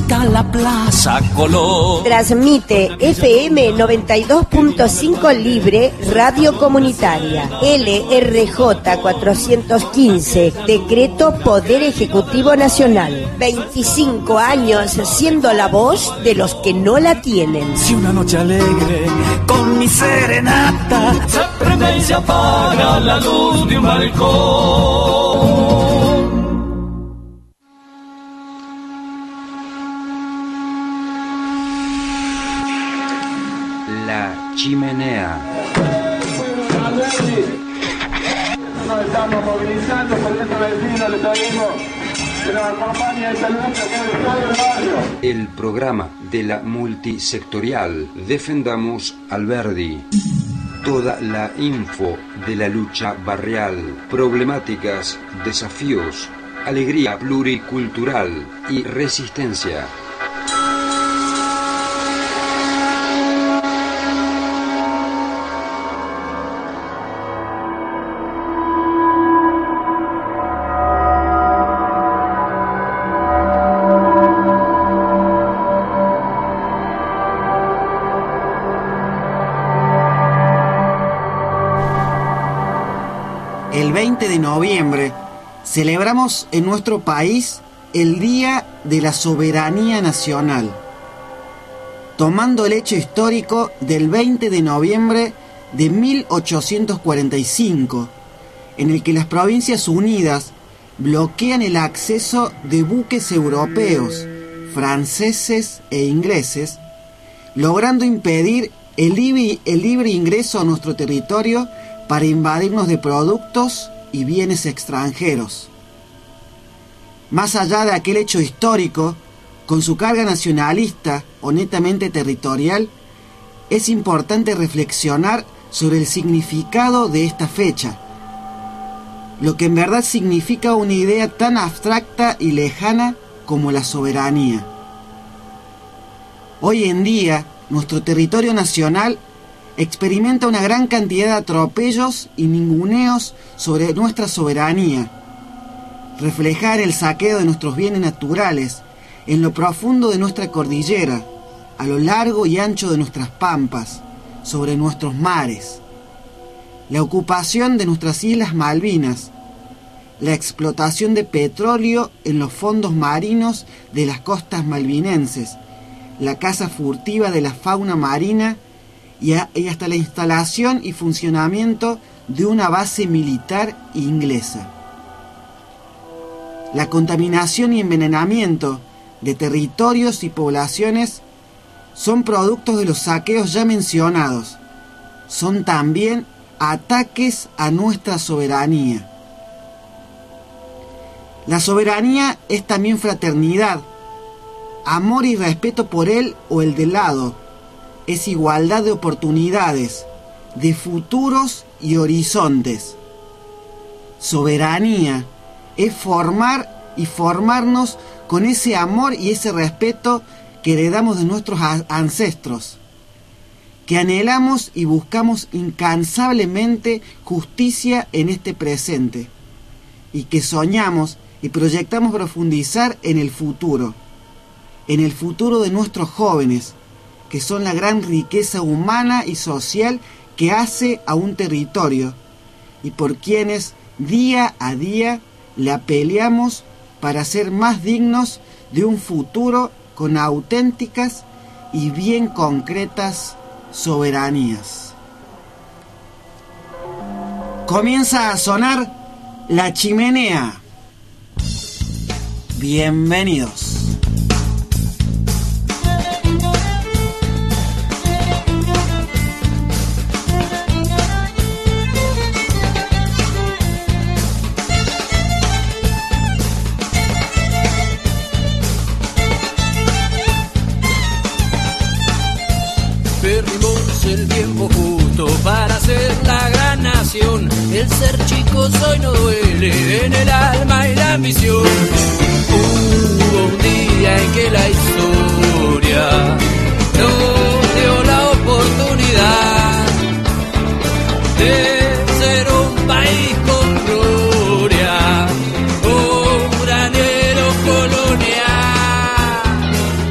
cerca la Plaza Colón. Transmite FM 92.5 Libre, Radio Comunitaria. LRJ 415, Decreto Poder Ejecutivo Nacional. 25 años siendo la voz de los que no la tienen. Si una noche alegre con mi serenata se prende y se apaga la luz de un balcón. La Chimenea. Nos estamos movilizando por esta vecina, le pedimos que nos acompañe esta lucha que es todo el barrio. El programa de la multisectorial Defendamos Alberdi. Toda la info de la lucha barrial, problemáticas, desafíos, alegría pluricultural y resistencia. El 20 de noviembre celebramos en nuestro país el Día de la Soberanía Nacional, tomando el hecho histórico del 20 de noviembre de 1845, en el que las Provincias Unidas bloquean el acceso de buques europeos, franceses e ingleses, logrando impedir el libre ingreso a nuestro territorio para invadirnos de productos y bienes extranjeros. Más allá de aquel hecho histórico, con su carga nacionalista o netamente territorial, es importante reflexionar sobre el significado de esta fecha, lo que en verdad significa una idea tan abstracta y lejana como la soberanía. Hoy en día, nuestro territorio nacional experimenta una gran cantidad de atropellos y ninguneos sobre nuestra soberanía, reflejar el saqueo de nuestros bienes naturales en lo profundo de nuestra cordillera, a lo largo y ancho de nuestras pampas, sobre nuestros mares, la ocupación de nuestras Islas Malvinas, la explotación de petróleo en los fondos marinos de las costas malvinenses, la caza furtiva de la fauna marina y hasta la instalación y funcionamiento de una base militar inglesa. La contaminación y envenenamiento de territorios y poblaciones son productos de los saqueos ya mencionados. Son también ataques a nuestra soberanía. La soberanía es también fraternidad, amor y respeto por él o el de lado. Es igualdad de oportunidades, de futuros y horizontes. Soberanía es formar y formarnos con ese amor y ese respeto que heredamos de nuestros ancestros, que anhelamos y buscamos incansablemente justicia en este presente, y que soñamos y proyectamos profundizar en el futuro de nuestros jóvenes, que son la gran riqueza humana y social que hace a un territorio, y por quienes día a día la peleamos para ser más dignos de un futuro con auténticas y bien concretas soberanías. Comienza a sonar La Chimenea. Bienvenidos. Perdimos el tiempo justo para ser la gran nación. El ser chico hoy no duele en el alma y la ambición. Hubo un día en que la historia nos dio la oportunidad de ser un país con gloria, un granero colonial.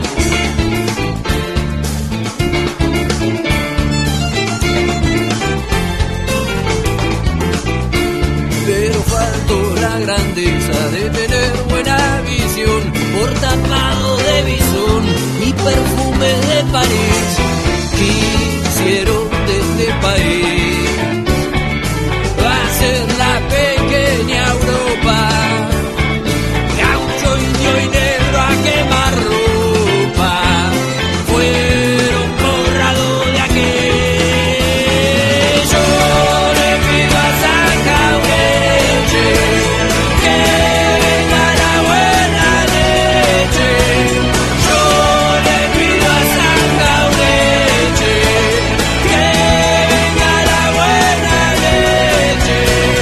y perfumes de París quisieron de este país. Va a ser la pequeña Europa, gaucho, indio y negro a quemar ropa, fueron borrados de aquello. Le pido a San Jaureche que venga la buena leche. Yo le pido a San Jaureche que venga la buena leche.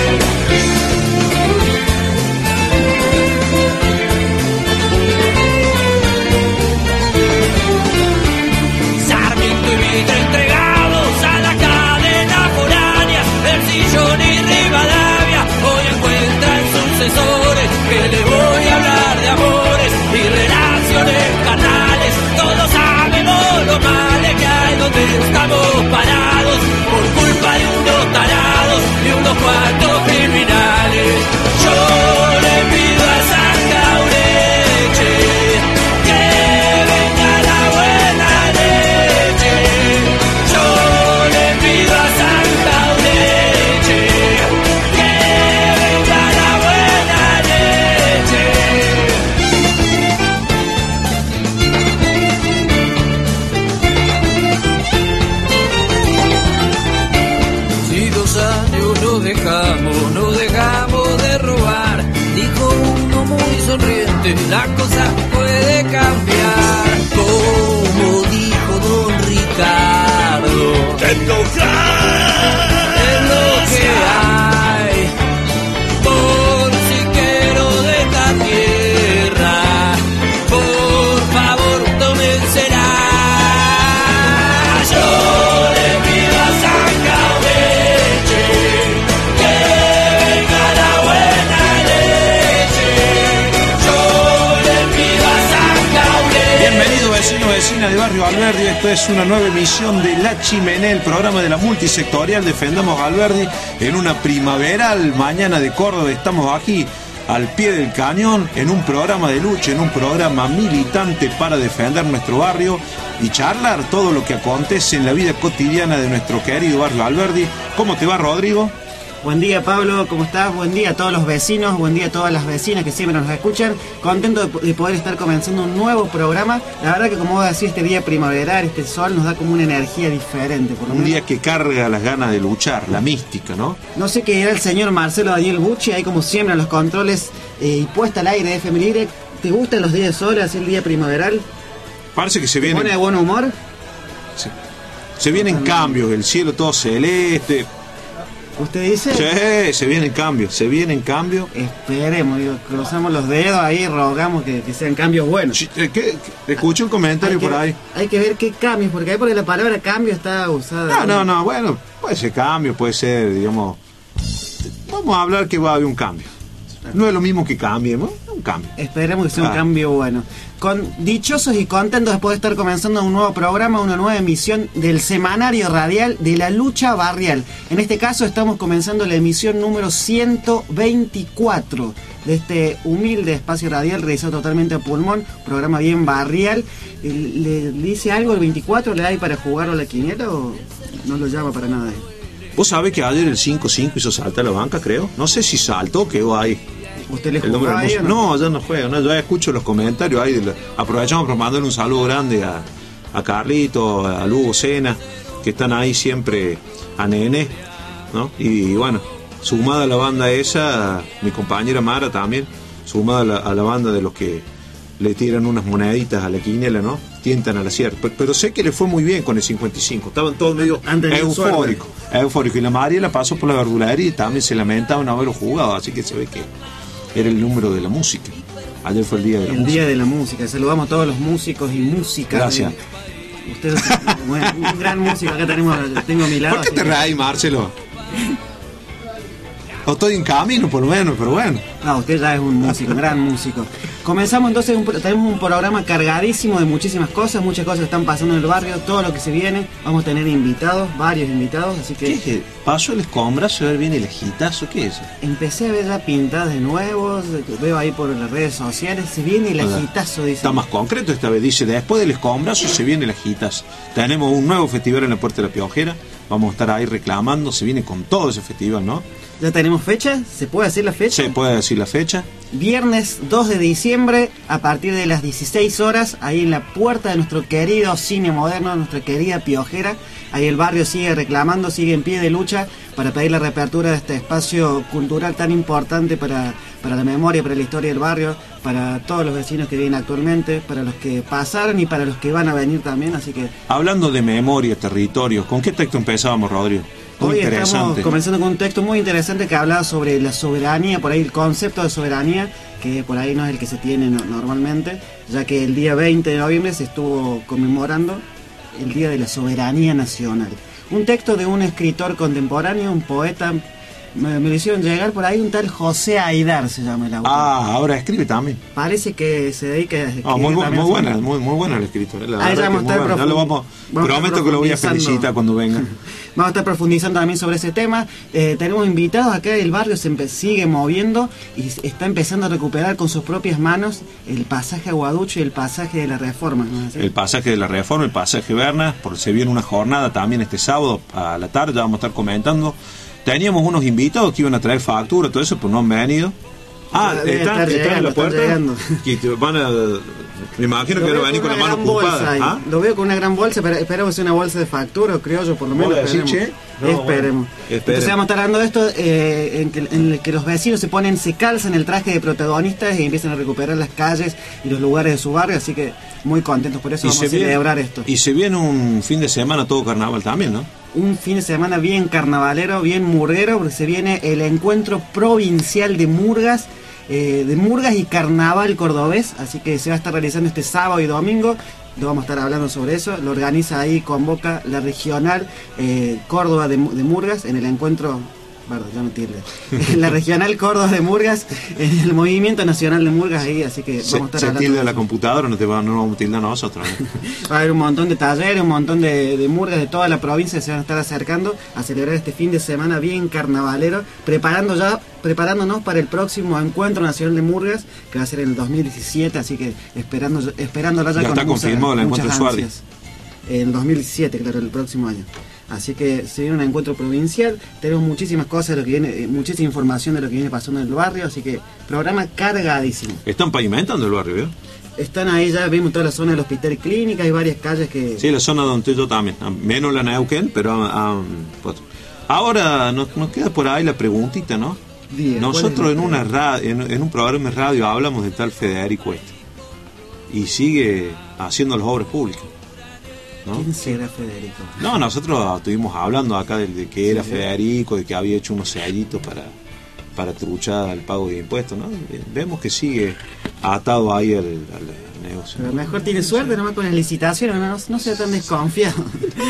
Sarmiento y Mitre entregados a la cadena foránea, el Sillón y Rivadavia hoy encuentran sucesores que le voy a hablar de amores y relaciones carnales. Todos sabemos lo males que hay donde estamos parados por culpa de unos tarados y unos cuantos criminales. Yo le pido a San Jaureche que venga la buena leche. Yo le pido a San Jaureche que venga la buena leche. Si 2 años nos dejamos de robar, dijo uno muy sonriente, la cosa puede cambiar. Como dijo don Ricardo, es lo que hay. Por si quiero de esta tierra, por favor tómensela. Yo le pido a San Jaureche que venga la buena leche. Yo le pido a San Jaureche. Bienvenido vecino, vecina de Barrio Alberdi. Esto es una nueva emisión de La Chimenea, el programa de la multisectorial Defendamos Alberdi. En una primaveral mañana de Córdoba estamos aquí al pie del cañón en un programa de lucha, en un programa militante para defender nuestro barrio y charlar todo lo que acontece en la vida cotidiana de nuestro querido Barrio Alberdi. ¿Cómo te va, Rodrigo? Buen día, Pablo, ¿cómo estás? Buen día a todos los vecinos, buen día a todas las vecinas que siempre nos escuchan. Contento de poder estar comenzando un nuevo programa. La verdad que, como vos decís, este día primaveral, este sol nos da como una energía diferente. Por lo Un menos. día que carga las ganas de luchar, la mística, ¿no? No sé qué era el señor Marcelo Daniel Bucci, ahí como siempre en los controles y puesta al aire de FM Libre. ¿Te gustan los días de sol, así el día primaveral? Parece que se ¿Te viene... pone de buen humor? Se vienen cambios, el cielo todo celeste. ¿Usted dice? Sí, se vienen cambios. Esperemos, digo, cruzamos los dedos ahí, rogamos que sean cambios buenos. ¿Qué? Escuché un comentario por ahí. Hay que ver qué cambios, porque ahí porque la palabra cambio está usada. No, bueno, puede ser cambio, puede ser, digamos... Vamos a hablar que va a haber un cambio. No es lo mismo que cambiemos, es un cambio. Esperemos que sea un cambio bueno. Dichosos y contentos después de estar comenzando un nuevo programa, una nueva emisión del semanario radial de la lucha barrial. En este caso estamos comenzando la emisión número 124 de este humilde espacio radial realizado totalmente a pulmón, programa bien barrial. ¿Le dice algo el 24? ¿Le da ahí para jugar a la quiniela o no lo llama para nada? Vos sabés que ayer el 5-5 hizo saltar la banca, creo. No sé si saltó o quedó ahí. ¿Usted le jugó ahí o no? No, yo no juego, no, yo escucho los comentarios ahí. Aprovechamos para mandarle un saludo grande a Carlito, a Lugo Sena, que están ahí siempre, a Nene, ¿no? Y bueno, sumada a la banda esa, mi compañera Mara también, sumada a la banda de los que le tiran unas moneditas a la quiniela, ¿no? Tientan a la sierra. Pero sé que le fue muy bien con el 55. Estaban todos medio eufóricos. Y la María la pasó por la verdulería y también se lamentaban no haberlo jugado. Así que se ve que era el número de la música. Ayer fue el día de la música. El día de la música. Saludamos a todos los músicos y músicas. Gracias. Usted es un gran músico. Acá tengo a mi lado. ¿Por qué te reís, Marcelo? O estoy en camino, por lo menos, pero bueno. No, usted ya es un músico, un gran músico. Comenzamos entonces, tenemos un programa cargadísimo de muchísimas cosas que están pasando en el barrio, todo lo que se viene. Vamos a tener invitados, varios invitados, así que... ¿Qué es? ¿Pasó el escombrazo? ¿Ver bien el agitazo? ¿Qué es eso? Empecé a ver ya pintadas de nuevos, veo ahí por las redes sociales, se viene el agitazo, dice. Está más concreto esta vez, dice, después del escombrazo se viene el agitazo. Tenemos un nuevo festival en la Puerta de la Piojera, vamos a estar ahí reclamando, se viene con todo ese festival, ¿no? ¿Ya tenemos fecha? ¿Se puede decir la fecha? Se puede decir la fecha. Viernes 2 de diciembre, a partir de las 16 horas, ahí en la puerta de nuestro querido cine moderno, nuestra querida Piojera. Ahí el barrio sigue reclamando, sigue en pie de lucha para pedir la reapertura de este espacio cultural tan importante para la memoria, para la historia del barrio, para todos los vecinos que viven actualmente, para los que pasaron y para los que van a venir también, así que... Hablando de memoria, territorios, ¿con qué texto empezábamos, Rodrigo? Hoy estamos comenzando con un texto muy interesante que hablaba sobre la soberanía, por ahí el concepto de soberanía, que por ahí no es el que se tiene normalmente, ya que el día 20 de noviembre se estuvo conmemorando el Día de la Soberanía Nacional. Un texto de un escritor contemporáneo, un poeta, me lo hicieron llegar por ahí, un tal José Aidar se llama el autor. Ah, ahora escribe también. Parece que se dedica a escribir. Muy buena el escritor. Ahí vamos a estar prometo que lo voy a felicitar cuando venga. Vamos a estar profundizando también sobre ese tema. Tenemos invitados acá, el barrio se sigue moviendo y está empezando a recuperar con sus propias manos el pasaje Aguaducho y el pasaje de la Reforma, ¿no? El pasaje de la Reforma, el pasaje Berna, porque se viene una jornada también este sábado a la tarde, ya vamos a estar comentando. Teníamos unos invitados que iban a traer factura, todo eso, pues no han venido. Ah, están en la puerta. Me imagino que van a venir con la mano ocupada. ¿Ah? Lo veo con una gran bolsa, pero esperamos que sea una bolsa de factura, criollo, por lo menos. Esperemos. Entonces vamos a estar hablando de esto, en el que los vecinos se calzan el traje de protagonistas y empiezan a recuperar las calles y los lugares de su barrio, así que muy contentos por eso, vamos a celebrar esto. Y se viene un fin de semana todo carnaval también, ¿no? Un fin de semana bien carnavalero, bien murguero, porque se viene el encuentro provincial de murgas y carnaval cordobés, así que se va a estar realizando este sábado y domingo. Lo vamos a estar hablando sobre eso. Lo organiza ahí, convoca la regional Córdoba de Murgas en el encuentro. Perdón, ya me tilde. La regional Córdoba de Murgas, en el movimiento nacional de Murgas ahí, así que vamos a estar hablando. Se tilde la computadora, no vamos a tildar a nosotros, ¿no? Va a haber un montón de talleres, un montón de murgas de toda la provincia que se van a estar acercando a celebrar este fin de semana bien carnavalero, preparándonos para el próximo encuentro nacional de murgas que va a ser en el 2017, así que esperándola ya con está confirmado el encuentro de Suárez. En 2017, claro, el próximo año. Así que se viene un encuentro provincial, tenemos muchísimas cosas de lo que viene, muchísima información de lo que viene pasando en el barrio, así que programa cargadísimo. Están pavimentando el barrio, ¿eh? Están ahí, ya vimos toda la zona del hospital y clínica, hay varias calles que... Sí, la zona donde estoy yo también, menos la Neuquén, pero... Ahora nos queda por ahí la preguntita, ¿no? Nosotros en un programa de radio hablamos de tal Federico y sigue haciendo las obras públicas, ¿no? ¿Quién será Federico? No, nosotros estuvimos hablando acá de que era Federico, de que había hecho unos sellitos para truchar al pago de impuestos, ¿no? Vemos que sigue atado ahí al negocio. Pero mejor tiene suerte nomás con las licitaciones, no sea tan desconfiado.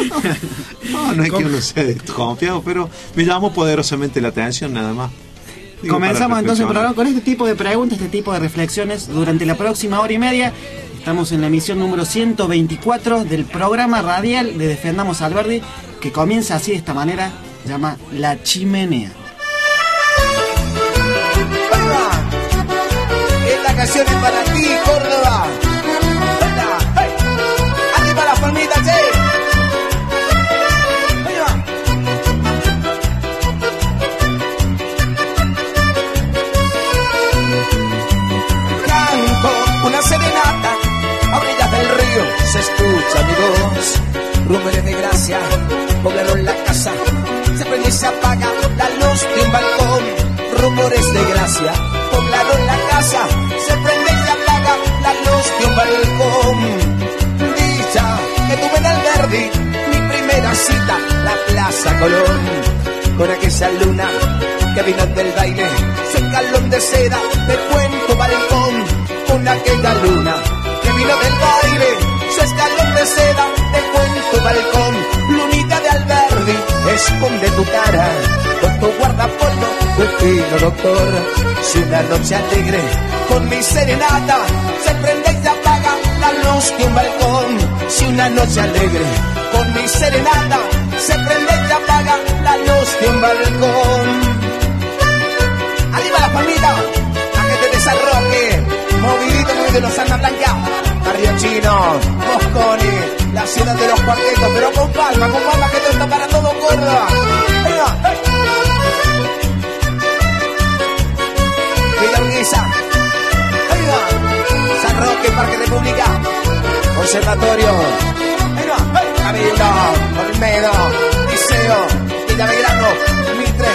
No es que uno sea desconfiado, pero me llamó poderosamente la atención nada más. Comenzamos entonces el programa con este tipo de preguntas, este tipo de reflexiones durante la próxima hora y media. Estamos en la emisión número 124 del programa radial de Defendamos a Alberdi, que comienza así de esta manera, se llama La Chimenea. Esta canción es para ti, Córdoba. Hey. Aquí para la familia, che. Canto una serenata a orillas del río, se escucha mi voz. Rumores de gracia poblaron la casa, se prende y se apaga la luz de un balcón. Rumores de gracia poblaron la casa, se prende y se apaga la luz de un balcón. Dicha que tuve en Alberdi, mi primera cita, la Plaza Colón, con aquella luna que vino del baile, su escalón de seda de cuento balcón, con aquella luna que vino del baile, su escalón de seda de cuento balcón. Lunita de Alberdi, esconde tu cara con tu guardapolvo, tu estilo doctor. Si una noche alegre con mi serenata se prende y se apaga la luz de un balcón. Si una noche alegre con mi serenata se prende y se apaga la luz de un balcón. Arriba la familia, a que te desarroque, movidito muy de los Alma Blanca, Barrio Chino, Mosconi, la ciudad de los cuartetos, pero con palma que esto está para todo Córdoba. Venga, Villa Urquiza, venga, San Roque, Parque República, Conservatorio, venga, Cabildo, Olmedo, Liceo, Villa Belgrano, Mitre.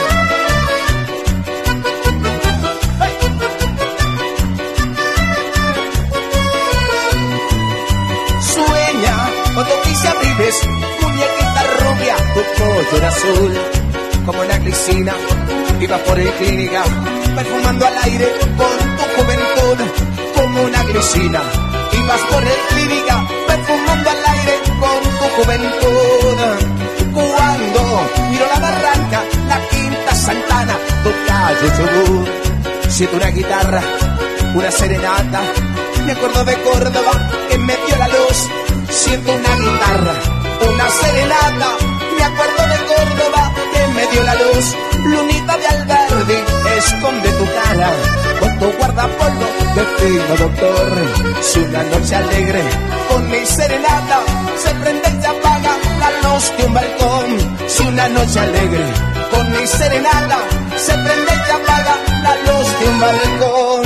Cuando quise vives, muñequita rubia, tu pollo era azul, como una glicina, ibas por el clínica, perfumando al aire con tu juventud, como una glicina, ibas por el clínica, perfumando al aire con tu juventud. Cuando miro la barranca, la Quinta Santana, tu calle Chubut, siento una guitarra, una serenata, me acuerdo de Córdoba que me dio la luz. Siento una guitarra, una serenata, me acuerdo de Córdoba que me dio la luz. Lunita de Alberdi, esconde tu cara con tu guardapolvo de fino doctor. Si una noche alegre con mi serenata se prende y se apaga la luz de un balcón. Si una noche alegre con mi serenata se prende y se apaga la luz de un balcón.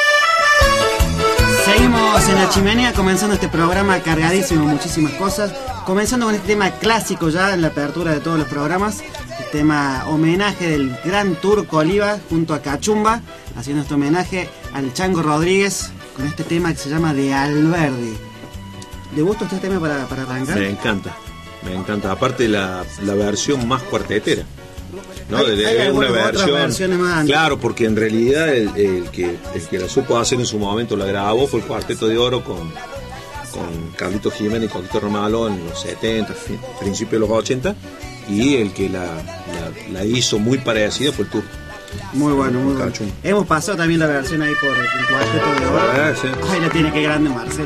Seguimos en La Chimenea, comenzando este programa cargadísimo, muchísimas cosas. Comenzando con este tema clásico ya en la apertura de todos los programas. El tema homenaje del gran Turco Oliva junto a Cachumba, haciendo este homenaje al Chango Rodríguez con este tema que se llama De Alberdi. ¿Le gusta este tema para arrancar? Me encanta. Aparte la versión más cuartetera. ¿No? Hay una versión más. Claro, porque en realidad el que la supo hacer en su momento, la grabó, fue el Cuarteto de Oro con Carlito Jiménez y Coquito Romalo en los 70, principios de los 80, y el que la hizo muy parecida fue el Turco. Muy bueno, muy bueno. Hemos pasado también la versión ahí por el Cuarteto de Oro. Sí. Ay, la tiene que grande Marcelo.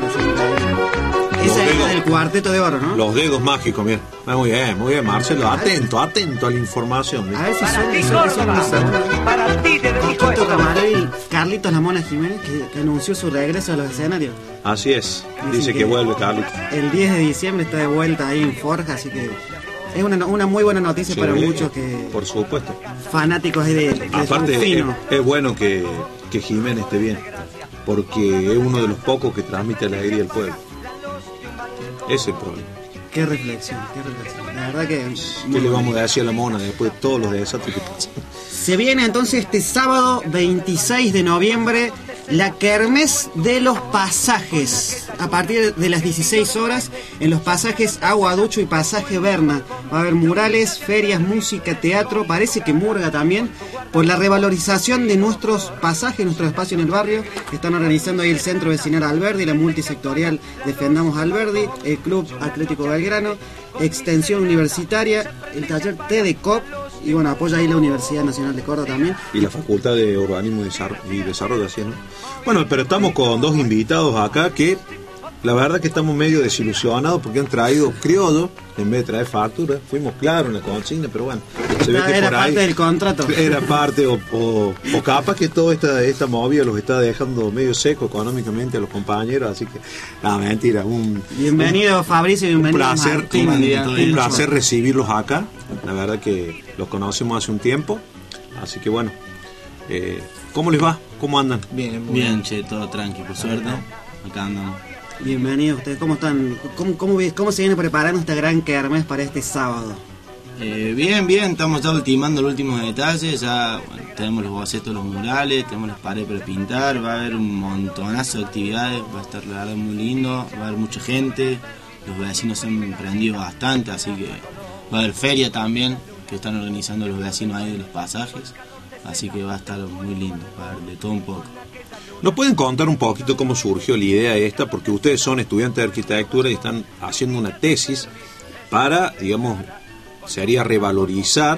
Ese es el Cuarteto de Oro, ¿no? Los dedos mágicos, mira. Muy bien, Marcelo. Atento a la información. A ver si son para ti te dedico esto. Y Carlitos La Mona Jiménez, que anunció su regreso a los escenarios. Así es. Dice que vuelve Carlitos. El 10 de diciembre está de vuelta ahí en Forja, así que es una muy buena noticia para muchos que... Por supuesto. Fanáticos de aparte, es bueno que Jiménez esté bien, porque es uno de los pocos que transmite alegría al pueblo. Ese es el problema. Qué reflexión. La verdad que... ¿Qué le vamos a decir a la Mona después de todos los desastres que pasan? Se viene entonces este sábado 26 de noviembre la Kermés de los Pasajes. A partir de las 16 horas en los pasajes Aguaducho y Pasaje Berna. Va a haber murales, ferias, música, teatro, parece que murga también, por la revalorización de nuestros pasajes, nuestro espacio en el barrio. Están organizando ahí el Centro Vecinal Alberdi, la multisectorial Defendamos Alberdi, el Club Atlético Belgrano, Extensión Universitaria, el taller TEDECOP, y bueno, apoya ahí la Universidad Nacional de Córdoba también. Y la Facultad de Urbanismo y Desarrollo, así, ¿no? Bueno, pero estamos con dos invitados acá que la verdad que estamos medio desilusionados porque han traído criollo en vez de traer factura. Fuimos claros en la consigna, pero bueno, se ve que era por parte ahí del contrato. Era parte, o capaz que toda esta movida los está dejando medio seco económicamente a los compañeros, así que, no, mentira. Bienvenido Fabricio, bienvenido Martín. Un placer recibirlos acá. La verdad que los conocemos hace un tiempo, así que bueno, ¿cómo les va? ¿Cómo andan? Bien, che, todo tranqui, por suerte, acá andamos. Bienvenidos ustedes, ¿cómo están? ¿Cómo se viene preparando esta gran kermés para este sábado? Bien, estamos ya ultimando los últimos detalles, ya tenemos los bocetos de los murales, tenemos las paredes para pintar, va a haber un montonazo de actividades, va a estar la verdad muy lindo, va a haber mucha gente, los vecinos se han prendido bastante, así que va a haber feria también, que están organizando los vecinos ahí de los pasajes, así que va a estar muy lindo, va a haber de todo un poco. ¿Nos pueden contar un poquito cómo surgió la idea esta? Porque ustedes son estudiantes de arquitectura y están haciendo una tesis para, digamos, sería revalorizar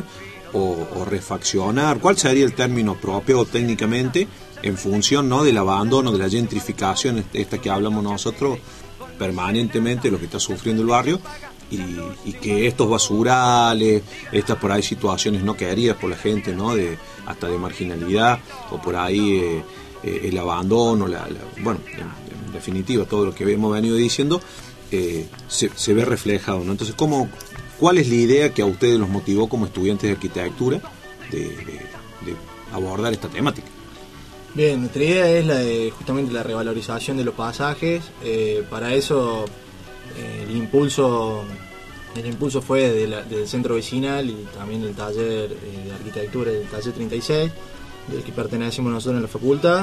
o refaccionar? ¿Cuál sería el término propio técnicamente en función, ¿no?, del abandono, de la gentrificación esta que hablamos nosotros permanentemente, lo que está sufriendo el barrio, y que estos basurales, estas por ahí situaciones no queridas por la gente, ¿no?, hasta de marginalidad, o por ahí el abandono, bueno, en definitiva todo lo que hemos venido diciendo, se ve reflejado, ¿no? Entonces, ¿cuál es la idea que a ustedes los motivó como estudiantes de arquitectura de abordar esta temática? Bien, nuestra idea es justamente la revalorización de los pasajes. Para eso el impulso fue del centro vecinal y también del taller de arquitectura, del taller 36, del que pertenecemos nosotros en la facultad,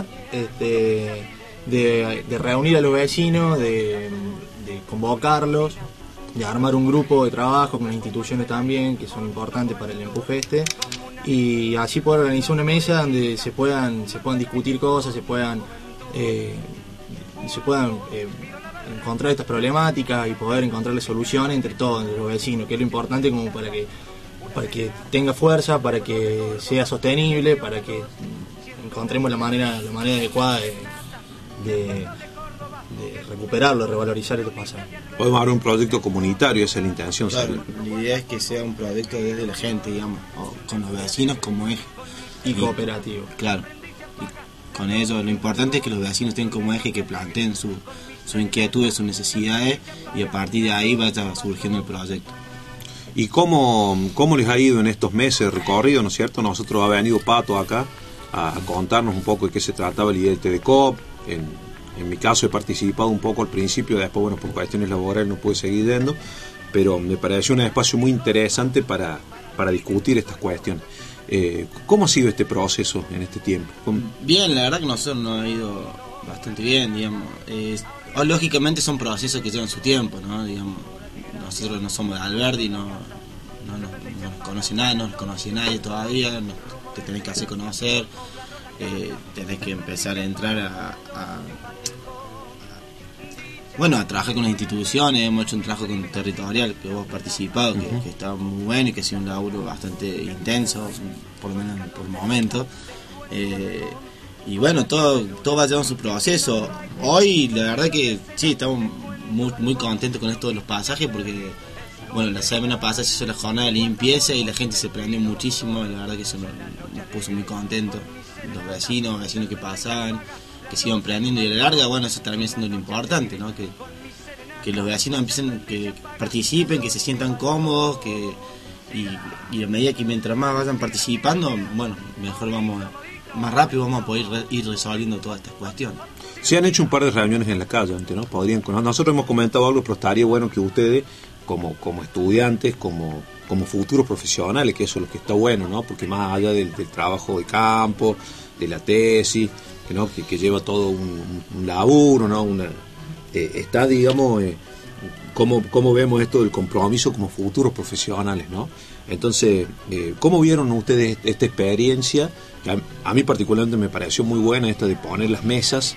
de reunir a los vecinos, de convocarlos, de armar un grupo de trabajo con las instituciones también, que son importantes para el empuje y así poder organizar una mesa donde se puedan discutir cosas, se puedan encontrar estas problemáticas y poder encontrarle soluciones entre todos, entre los vecinos, que es lo importante como para que tenga fuerza, para que sea sostenible, para que encontremos la manera adecuada de recuperarlo, de revalorizar estos pasajes. Podemos hablar de un proyecto comunitario, esa es la intención. Claro, la idea es que sea un proyecto desde la gente, digamos, o con los vecinos como eje. Y cooperativo. Claro, y con ello lo importante es que los vecinos estén como eje, que planteen sus inquietudes, sus necesidades, y a partir de ahí vaya surgiendo el proyecto. ¿Y cómo les ha ido en estos meses de recorrido, no es cierto? Nosotros ha venido Pato acá a contarnos un poco de qué se trataba la idea del TDCOP. En mi caso he participado un poco al principio, después, bueno, por cuestiones laborales no pude seguir yendo, pero me pareció un espacio muy interesante para discutir estas cuestiones. ¿Cómo ha sido este proceso en este tiempo? Bien, la verdad que nosotros nos ha ido bastante bien, digamos. Lógicamente son procesos que llevan su tiempo, ¿no? Digamos, nosotros no somos de Alberdi, no nos conoce nadie, no nos conoce nadie todavía, te tenés que hacer conocer, tenés que empezar a entrar a trabajar con las instituciones. Hemos hecho un trabajo territorial que vos has participado, que está muy bueno y que ha sido un laburo bastante intenso, por lo menos por el momento. Y bueno, todo va llevando su proceso. Hoy la verdad que sí, estamos muy contentos con esto de los pasajes, porque bueno, la semana pasada se hizo la jornada de limpieza y la gente se prendió muchísimo, y la verdad que eso nos puso muy contentos. Los vecinos que pasaban, que se iban prendiendo, y a la larga, bueno, eso también siendo lo importante, ¿no? Que los vecinos empiecen, que participen, que se sientan cómodos, y a medida que mientras más vayan participando, bueno, más rápido vamos a poder ir resolviendo todas estas cuestiones. Se han hecho un par de reuniones en la calle antes, ¿no? Nosotros hemos comentado algo, pero estaría bueno que ustedes, como estudiantes, como futuros profesionales, que eso es lo que está bueno, ¿no? Porque más allá del trabajo de campo, de la tesis, ¿no? que lleva todo un laburo, ¿no? Está, digamos, cómo vemos esto del compromiso como futuros profesionales, ¿no? Entonces, ¿cómo vieron ustedes esta experiencia? Que a mí particularmente me pareció muy buena, esta de poner las mesas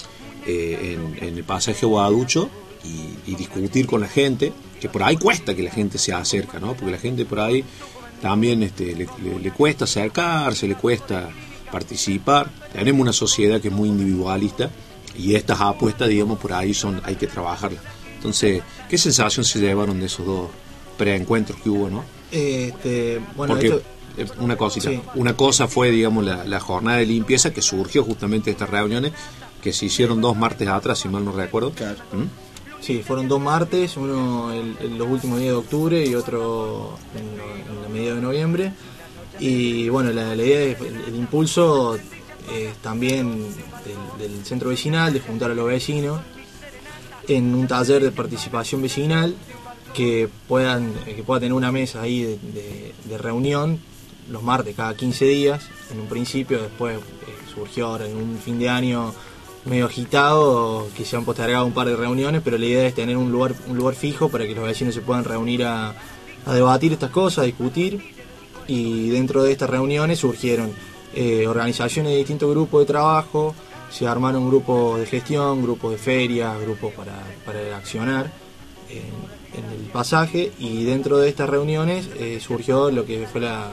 en el pasaje Guaducho y discutir con la gente, que por ahí cuesta que la gente se acerque, ¿no? Porque la gente por ahí también le cuesta acercarse, le cuesta participar. Tenemos una sociedad que es muy individualista, y estas apuestas, digamos, por ahí hay que trabajarlas. Entonces, ¿qué sensación se llevaron de esos dos preencuentros que hubo, no? Bueno, porque una cosita, sí. Una cosa fue, digamos, la jornada de limpieza, que surgió justamente de estas reuniones que se hicieron 2 martes atrás, si mal no recuerdo. Claro. Sí, fueron 2 martes, uno en los últimos días de octubre y otro en la medida de noviembre. Y bueno, la idea es el impulso también del centro vecinal, de juntar a los vecinos en un taller de participación vecinal que pueda tener una mesa ahí de reunión los martes cada 15 días en un principio. Después surgió ahora en un fin de año medio agitado que se han postergado un par de reuniones, pero la idea es tener un lugar fijo para que los vecinos se puedan reunir a debatir estas cosas, a discutir. Y dentro de estas reuniones surgieron organizaciones de distintos grupos de trabajo, se armaron grupos de gestión, grupos de ferias, grupos para accionar en el pasaje, y dentro de estas reuniones surgió lo que fue la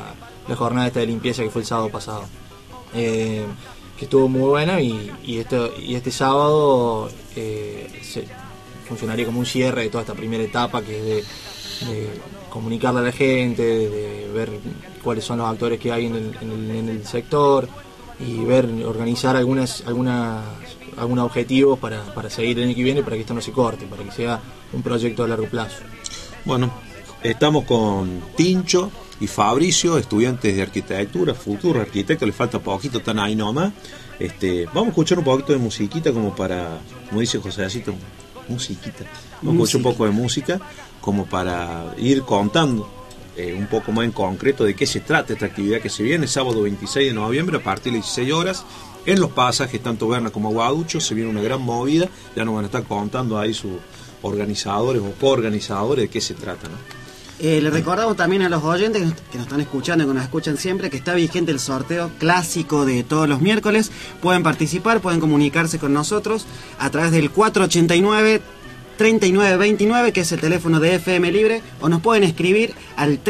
la jornada esta de limpieza que fue el sábado pasado. Que estuvo muy buena y este sábado funcionaría como un cierre de toda esta primera etapa, que es de comunicarle a la gente, de ver cuáles son los actores que hay en el sector y organizar algunos objetivos para seguir el año que viene, para que esto no se corte, para que sea un proyecto a largo plazo. Bueno, estamos con Tincho y Fabricio, estudiantes de arquitectura, futuros arquitectos, les falta poquito, están ahí nomás. Vamos a escuchar un poquito de musiquita como dice Josécito, musiquita. Vamos a escuchar un poco de música como para ir contando un poco más en concreto de qué se trata esta actividad que se viene sábado 26 de noviembre a partir de las 16 horas en los pasajes tanto Berna como Aguaducho. Se viene una gran movida, ya nos van a estar contando ahí sus organizadores o coorganizadores de qué se trata, ¿no? Le recordamos también a los oyentes que nos están escuchando y que nos escuchan siempre que está vigente el sorteo clásico de todos los miércoles. Pueden participar, pueden comunicarse con nosotros a través del 489-3929, que es el teléfono de FM Libre, o nos pueden escribir al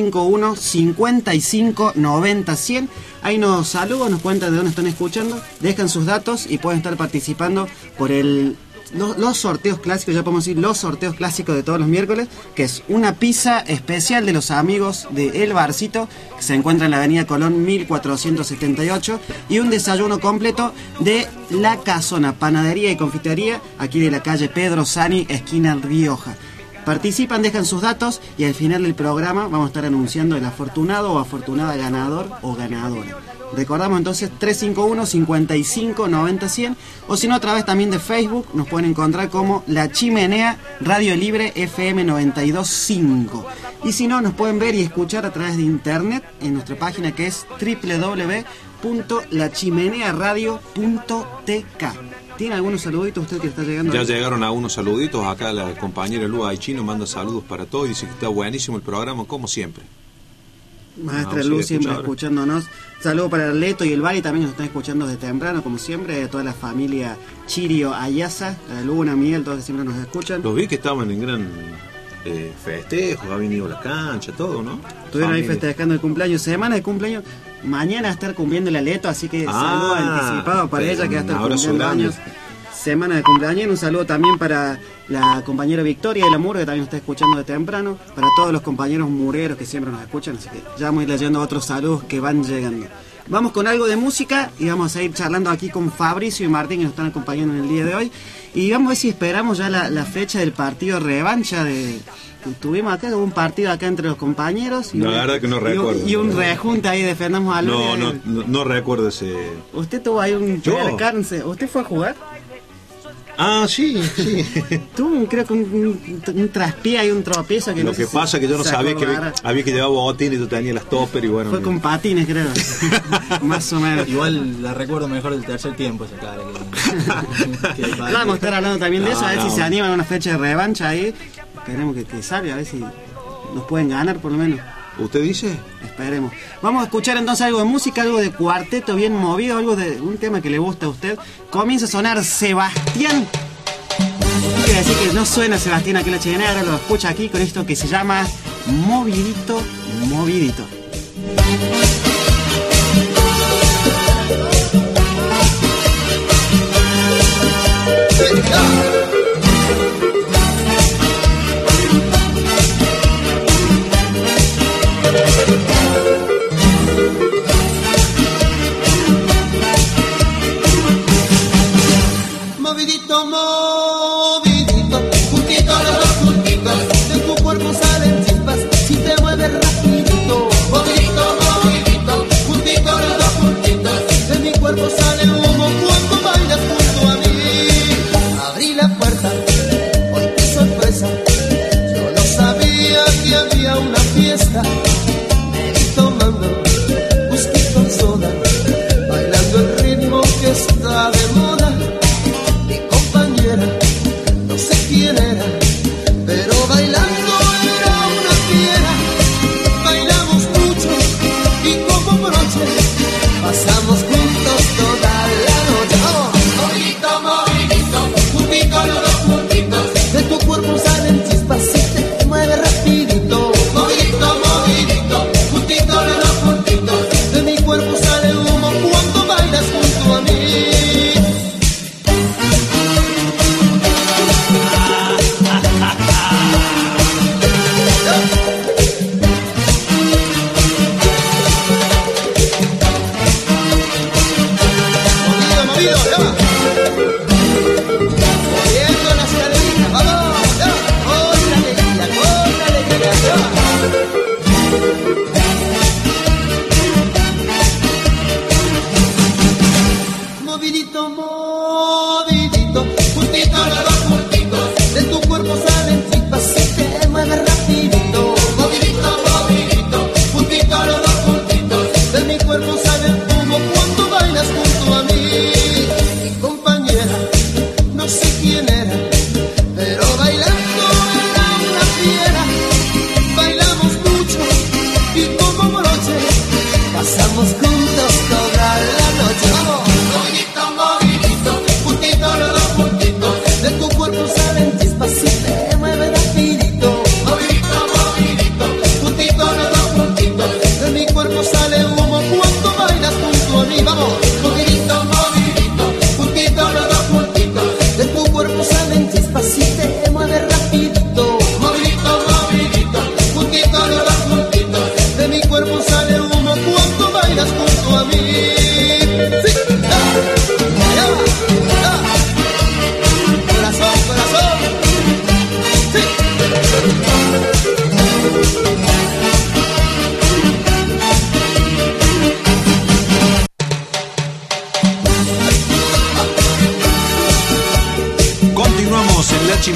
351-55-90-100. Ahí nos saludan, nos cuentan de dónde están escuchando, dejan sus datos y pueden estar participando por los sorteos clásicos, ya podemos decir los sorteos clásicos de todos los miércoles, que es una pizza especial de los amigos de El Barcito, que se encuentra en la avenida Colón 1478, y un desayuno completo de La Casona, panadería y confitería, aquí de la calle Pedro Sani, esquina Rioja. Participan, dejan sus datos y al final del programa vamos a estar anunciando el afortunado o afortunada ganador o ganadora. Recordamos entonces 351-55-90-100, o si no, a través también de Facebook nos pueden encontrar como La Chimenea Radio Libre FM 92.5. Y si no, nos pueden ver y escuchar a través de internet en nuestra página, que es www.lachimenearadio.tk. ¿Tiene algunos saluditos usted que está llegando? Ya llegaron algunos saluditos. Acá la compañera Lua Aichino manda saludos para todos y dice que está buenísimo el programa, como siempre. Maestra Luz siempre escuchándonos. Saludos para el Leto y el Bari, también nos están escuchando desde temprano, como siempre, de toda la familia Chirio Ayaza, la Luna, Miguel, todos que siempre nos escuchan. Los vi que estaban en gran festejo, habían ido a la cancha, todo, ¿no? Estuvieron ahí festejando el cumpleaños, semana de cumpleaños. Mañana va a estar cumpliendo el Leto, así que saludos anticipados para ella, que va a estar cumpliendo años. Semana de cumpleaños. Un saludo también para la compañera Victoria de la Murga, que también nos está escuchando de temprano, para todos los compañeros mureros que siempre nos escuchan, así que ya vamos a ir leyendo otros saludos que van llegando. Vamos con algo de música y vamos a ir charlando aquí con Fabricio y Martín, que nos están acompañando en el día de hoy, y vamos a ver si esperamos ya la fecha del partido revancha tuvimos acá, hubo un partido acá entre los compañeros y la verdad que no recuerdo. Y un rejunte ahí de Fernando Alonso. No recuerdo ese. Usted tuvo ahí un alcance. ¿Usted fue a jugar? Ah, sí. Tuvo creo que un traspié y un tropiezo que lo que pasa es que yo no sabía que había que llevar botín y yo tenía las topper y bueno. Fue con patines, creo. Más o menos. Igual la recuerdo mejor del tercer tiempo esa cara que vamos a estar hablando también de eso, a ver si se animan a una fecha de revancha ahí. Esperemos que salga, a ver si nos pueden ganar por lo menos. ¿Usted dice? Esperemos. Vamos a escuchar entonces algo de música, algo de cuarteto bien movido, algo de un tema que le gusta a usted. Comienza a sonar Sebastián. Quiere decir que no suena Sebastián aquí en la Chimenea, ahora lo escucha aquí con esto que se llama Movidito, Movidito. Movidito, movidito, juntito los dos juntitos, de tu cuerpo salen chispas, si te mueves rapidito. Movidito, movidito, juntito los dos juntitos, de mi cuerpo sale humo cuando bailas junto a mí. Abrí la puerta, hoy qué sorpresa, yo no sabía que había una fiesta. Me vi tomando whisky con soda, bailando el ritmo que está de moda. No sé quién era, pero bailando era una fiera. Bailamos mucho y como broche pasamos juntos toda la noche. Oh, movidito, movidito, juntito los dos juntitos, de tu cuerpo salen chispas si te mueves rapidito. Movidito, movidito, juntito los dos juntitos.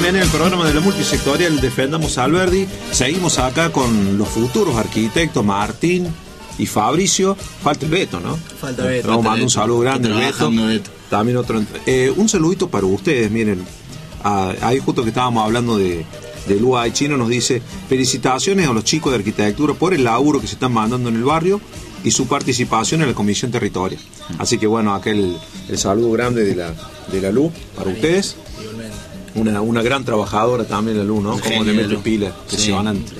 también en el programa de la multisectorial Defendamos Alberdi. Seguimos acá con los futuros arquitectos Martín y Fabricio. Falta el Beto, ¿no? Falta Beto. Vamos a mandar un saludo grande al Beto. Beto. También otro. Un saludito para ustedes, miren. Ahí justo que estábamos hablando de Luay Chino, nos dice: felicitaciones a los chicos de arquitectura por el laburo que se están mandando en el barrio y su participación en la comisión territorial. Así que bueno, acá el saludo grande de la Lu para ustedes. Una gran trabajadora también la Lu, ¿no? Como le mete pila, impresionante.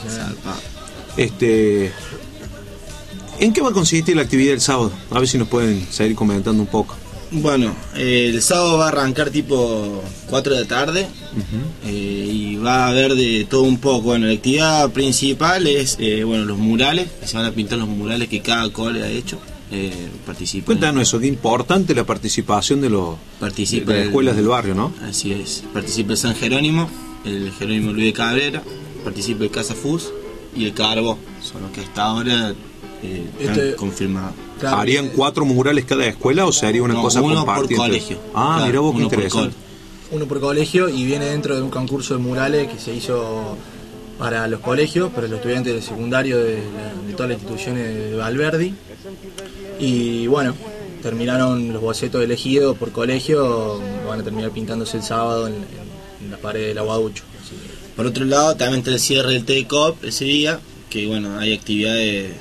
¿En qué va a consistir la actividad del sábado? A ver si nos pueden seguir comentando un poco. Bueno, el sábado va a arrancar tipo 4 de la tarde. Y va a haber de todo un poco. Bueno, la actividad principal es los murales, se van a pintar los murales que cada cole ha hecho. Participa. Cuéntanos eso, qué importante la participación de las escuelas del barrio, ¿no? Así es, participa el San Jerónimo, el Jerónimo Luis de Cabrera, participa el Casa Fus y el Carbó, son los que hasta ahora están confirmados. Claro, ¿harían 4 murales cada escuela o sería una cosa uno compartida? Por colegio. Claro, mira vos qué interesante. Uno por colegio y viene dentro de un concurso de murales que se hizo para los colegios, para los estudiantes de secundario de todas las instituciones de Valverdi. Y bueno, terminaron los bocetos elegidos por colegio, van a terminar pintándose el sábado en las paredes del Aguaducho. Por otro lado, también está el cierre del TECOP ese día, que bueno, hay actividades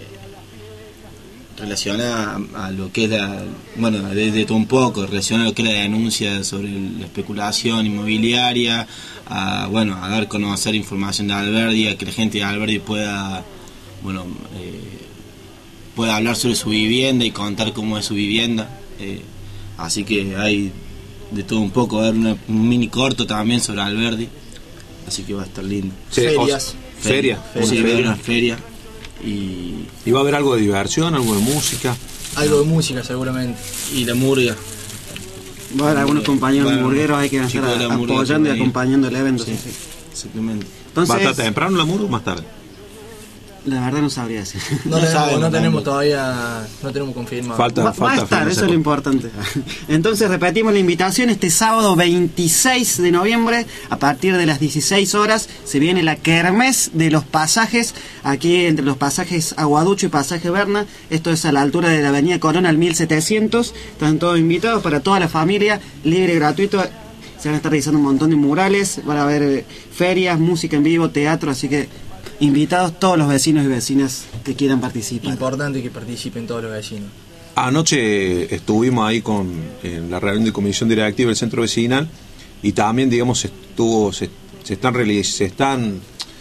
relacionadas a lo que es desde todo un poco, relacionadas a lo que es la denuncia sobre la especulación inmobiliaria, a dar a conocer información de Alberdi, a que la gente de Alberdi pueda hablar sobre su vivienda y contar cómo es su vivienda. Así que hay de todo un poco, va a haber un mini corto también sobre Alberdi, así que va a estar lindo. Ferias. Feria. Sí, va a haber una feria. ¿Y va a haber algo de diversión, algo de música? Algo de música seguramente. Y la murga. Bueno, algunos compañeros hamburgueros hay que estar apoyando y acompañando el evento. Sí, exactamente. Entonces, ¿va a estar temprano la murga o más tarde? La verdad no sabría decir. No tenemos todavía, no tenemos confirmado. Va a estar, eso es lo importante. Entonces repetimos la invitación: este sábado 26 de noviembre, a partir de las 16 horas, se viene la kermés de los pasajes, aquí entre los pasajes Aguaducho y pasaje Berna. Esto es a la altura de la avenida Corona al 1700. Están todos invitados para toda la familia, libre y gratuito. Se van a estar realizando un montón de murales, van a haber ferias, música en vivo, teatro, así que invitados todos los vecinos y vecinas que quieran participar. Importante que participen todos los vecinos. Anoche estuvimos ahí en la reunión de comisión directiva del centro vecinal y también, digamos, se están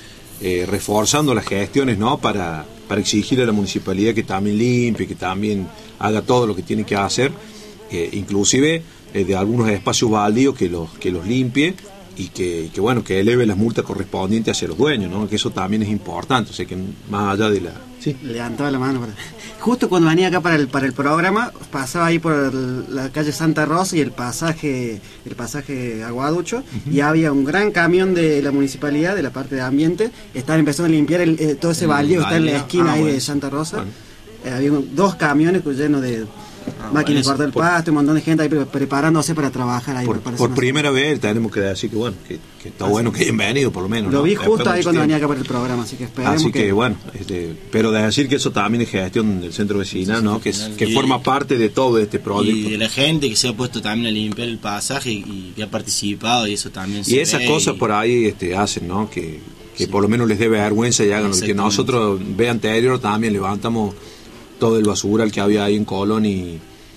reforzando las gestiones, ¿no? Para exigirle a la municipalidad que también limpie, que también haga todo lo que tiene que hacer, inclusive de algunos espacios baldíos que los limpie. Y que eleve las multas correspondientes hacia los dueños, ¿no? Que eso también es importante, o sea que más allá de la... Sí. Levantaba la mano. Justo cuando venía acá para el programa, pasaba ahí por la calle Santa Rosa y el pasaje Aguaducho, y había un gran camión de la municipalidad, de la parte de ambiente, estaban empezando a limpiar todo ese baldío que está en la esquina ahí de Santa Rosa. Había 2 camiones llenos de máquinas de cortar el pasto, un montón de gente ahí preparándose para trabajar ahí. Por primera vez tenemos que decir que está bueno que hayan venido, por lo menos. Lo vi justo ahí cuando venía acá para el programa, así que esperemos. Así que bueno, pero de decir que eso también es gestión del centro vecinal, ¿no? Que forma parte de todo este proyecto. Y de la gente que se ha puesto también a limpiar el pasaje y que ha participado, y eso también y esas cosas por ahí hacen, ¿no? Que por lo menos les dé vergüenza y hagan lo que nosotros, ve anterior, también levantamos todo el basural que había ahí en Colón y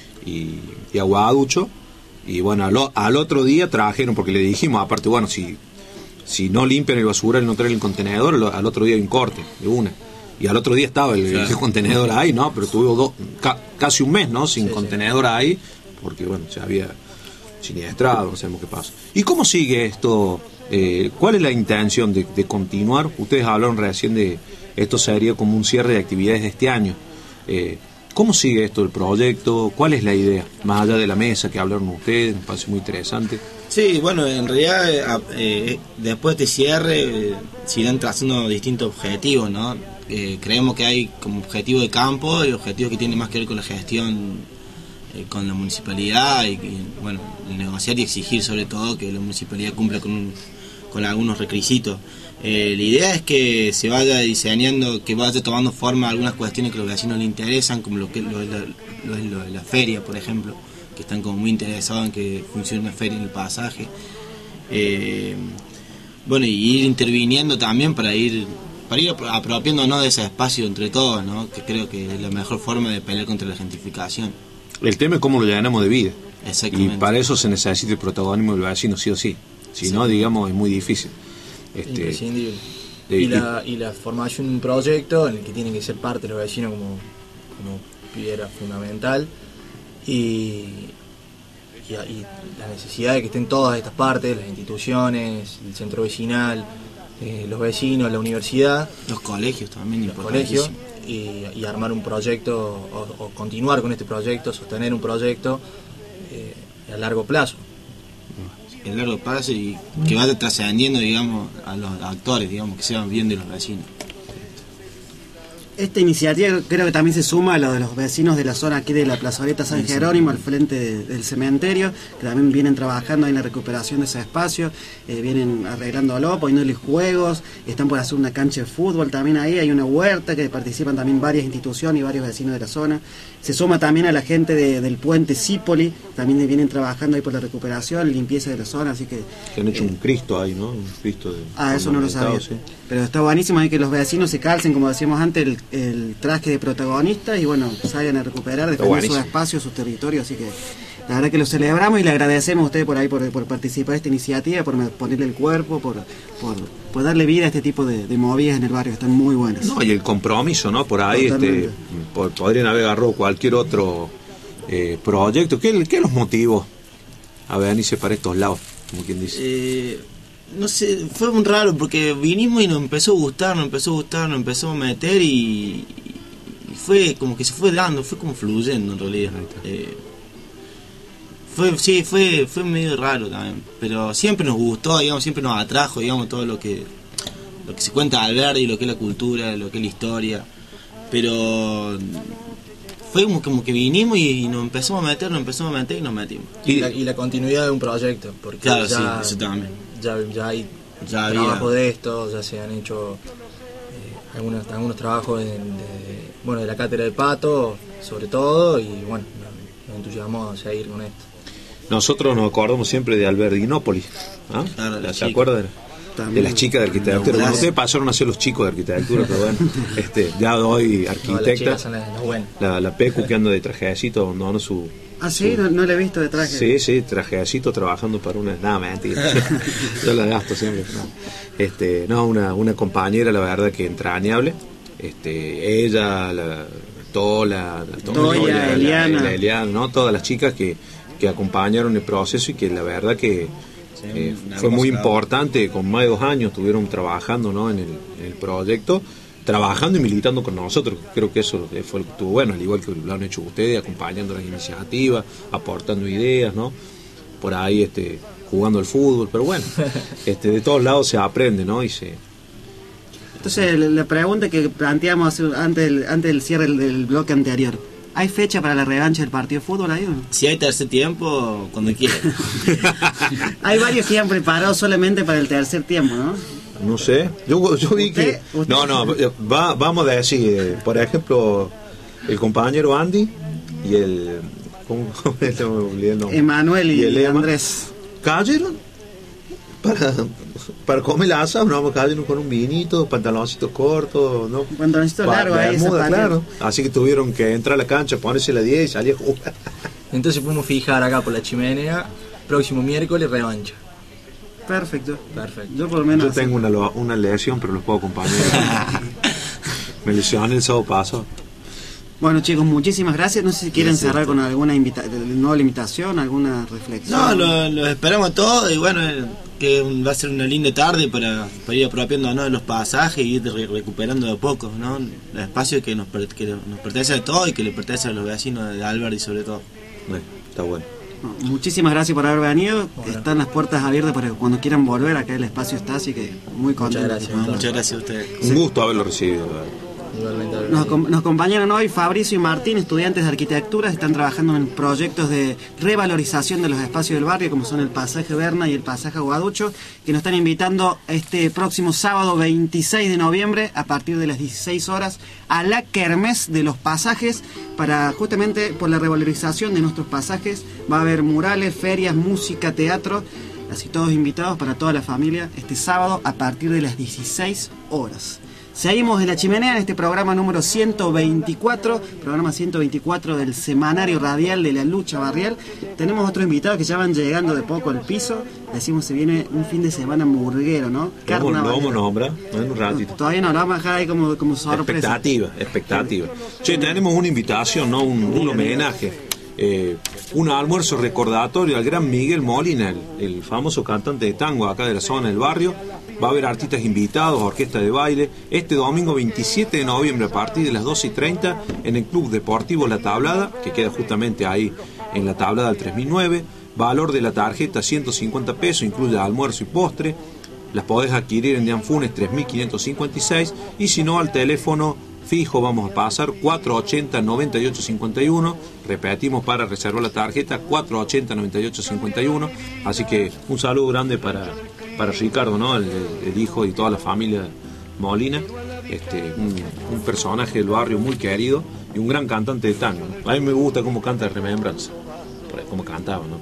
Aguaducho, y bueno, al otro día trajeron, porque le dijimos, aparte, bueno, si no limpian el basural y no traen el contenedor, al otro día hay un corte de una, y al otro día estaba el contenedor ahí, ¿no? Pero tuvo casi un mes, ¿no? Sin contenedor ahí, porque bueno, se había siniestrado, no sabemos qué pasa. ¿Y cómo sigue esto? ¿Cuál es la intención de continuar? Ustedes hablaron recién de esto sería como un cierre de actividades de este año. ¿Cómo sigue esto el proyecto? ¿Cuál es la idea? Más allá de la mesa que hablaron ustedes, me parece muy interesante. Sí, bueno, en realidad después de cierre se irán trazando distintos objetivos, ¿no? Creemos que hay como objetivo de campo y objetivos que tienen más que ver con la gestión con la municipalidad y bueno, negociar y exigir sobre todo que la municipalidad cumpla con con algunos requisitos. La idea es que se vaya diseñando, que vaya tomando forma algunas cuestiones que a los vecinos les interesan, como lo es la feria, por ejemplo, que están como muy interesados en que funcione una feria en el pasaje. Bueno, y ir interviniendo también para ir apropiándonos de ese espacio entre todos, ¿no? Que creo que es la mejor forma de pelear contra la gentrificación. El tema es cómo lo llenamos de vida. Exactamente. Y para eso se necesita el protagonismo del vecino, sí o sí. Si no, digamos, es muy difícil. Imprescindible. Y la formación de un proyecto en el que tienen que ser parte de los vecinos como piedra fundamental. Y la necesidad de que estén todas estas partes, las instituciones, el centro vecinal, los vecinos, la universidad, los colegios también, los colegios, y armar un proyecto o continuar con este proyecto, sostener un proyecto a largo plazo. En largo plazo y que vaya trascendiendo, digamos, a los actores, digamos, que sean bien de los vecinos. Esta iniciativa creo que también se suma a lo de los vecinos de la zona aquí de la plazoleta San Jerónimo, al frente del cementerio, que también vienen trabajando en la recuperación de ese espacio, vienen arreglándolo, poniéndole juegos, están por hacer una cancha de fútbol también ahí, hay una huerta que participan también varias instituciones y varios vecinos de la zona. Se suma también a la gente del puente Cípoli, también vienen trabajando ahí por la recuperación, limpieza de la zona, así que... Que han hecho un Cristo ahí, ¿no? Un Cristo de... eso no lo sabía. Sí. Pero está buenísimo ahí que los vecinos se calcen, como decíamos antes, el traje de protagonista y bueno, salgan a recuperar, defender sus espacios, sus territorios, así que la verdad que lo celebramos y le agradecemos a ustedes por ahí por participar de esta iniciativa, por ponerle el cuerpo, por darle vida a este tipo de movidas en el barrio, están muy buenas. No, y el compromiso, ¿no? Por ahí podrían haber agarrado cualquier otro proyecto. ¿Qué los motivó a venirse para estos lados, como quien dice? No sé, fue muy raro porque vinimos y nos empezó a gustar, nos empezó a meter y fue como que se fue dando, fue como fluyendo en realidad. Fue medio raro también, pero siempre nos gustó, digamos, siempre nos atrajo, digamos, todo lo que se cuenta de Alberdi, lo que es la cultura, lo que es la historia, pero fue como que vinimos y nos empezamos a meter y nos metimos. Y la continuidad de un proyecto, porque claro, sí, eso también. Ya hay trabajo de esto, ya se han hecho algunos trabajos de la cátedra de Pato, sobre todo, y bueno, nos entusiasmó a seguir con esto. Nosotros nos acordamos siempre de Albertinópolis, ¿ah? Claro, ¿se acuerdan? De las chicas de arquitectura. Bueno, ustedes pasaron a ser los chicos de arquitectura, pero bueno, ya doy arquitecta. La Pecu que anda de trajecito, no su... Ah, sí, no le he visto de traje. Sí, trajecito trabajando para una... Nada, mentira. Yo la gasto siempre. Una compañera, la verdad que entrañable. Ella, Tola, Eliana, ¿no? Todas las chicas que acompañaron el proceso y que la verdad que fue muy importante. Con más de 2 años estuvieron trabajando, ¿no? en el proyecto, trabajando y militando con nosotros. Creo que eso fue lo que estuvo bueno, al igual que lo han hecho ustedes, acompañando las iniciativas, aportando ideas, ¿no? Por ahí jugando al fútbol, pero bueno, de todos lados se aprende, ¿no? Entonces la pregunta que planteamos antes del cierre del bloque anterior: ¿hay fecha para la revancha del partido de fútbol ahí o no? Si hay tercer tiempo, cuando quieran. Hay varios que han preparado solamente para el tercer tiempo, ¿no? No sé, yo vi que... vamos a decir, por ejemplo, el compañero Andy y el... ¿Cómo es el nombre? Emanuel y Andrés. Cayeron para comer la asado, no, cayeron con un vinito, pantaloncitos cortos, ¿no? Pantaloncitos largos ahí, claro. Así que tuvieron que entrar a la cancha, ponerse la 10 y salir a jugar. Entonces podemos fijar acá por la chimenea, próximo miércoles revancha. Perfecto. Yo por lo menos... Yo tengo una lesión, pero los puedo acompañar. Me lesioné el sábado pasado. Bueno, chicos, muchísimas gracias. No sé si quieren cerrar con alguna nueva invitación, alguna reflexión. No, los esperamos todos y bueno, que va a ser una linda tarde para ir apropiándonos de los pasajes y ir recuperando de a poco, ¿no? El espacio que nos pertenece a todos y que le pertenece a los vecinos de Alberdi sobre todo. Está bueno. Muchísimas gracias por haber venido. Están las puertas abiertas para que cuando quieran volver, acá el espacio está, así que muy contento. Muchas gracias a ustedes. Un gusto haberlo recibido. igualmente. Nos acompañaron hoy Fabricio y Martín, estudiantes de arquitectura, están trabajando en proyectos de revalorización de los espacios del barrio, como son el pasaje Berna y el pasaje Aguaducho, que nos están invitando este próximo sábado 26 de noviembre a partir de las 16 horas a la kermés de los pasajes, para justamente por la revalorización de nuestros pasajes. Va a haber murales, ferias, música, teatro, así todos invitados para toda la familia este sábado a partir de las 16 horas. Seguimos en La Chimenea en este programa número 124, programa 124 del semanario radial de la lucha barrial. Tenemos otros invitados que ya van llegando de poco al piso. Decimos, se viene un fin de semana murguero, ¿no? Lo vamos a nombrar en un ratito. Todavía no lo vamos a dejar ahí como sorpresa. Expectativa. Che, tenemos una invitación, ¿no? Un homenaje. Un almuerzo recordatorio al gran Miguel Molina, el famoso cantante de tango acá de la zona del barrio. Va a haber artistas invitados, orquesta de baile, este domingo 27 de noviembre a partir de las 12:30 en el Club Deportivo La Tablada, que queda justamente ahí en La Tablada del 3009. Valor de la tarjeta 150 pesos, incluye almuerzo y postre. Las podés adquirir en Dianfunes 3556 y si no al teléfono fijo vamos a pasar 480-9851. Repetimos para reservar la tarjeta 480-9851. Así que un saludo grande para Ricardo, ¿no? El hijo y toda la familia Molina, un personaje del barrio muy querido y un gran cantante de tango, ¿no? A mí me gusta cómo canta Remembranza, cómo cantaba, ¿no?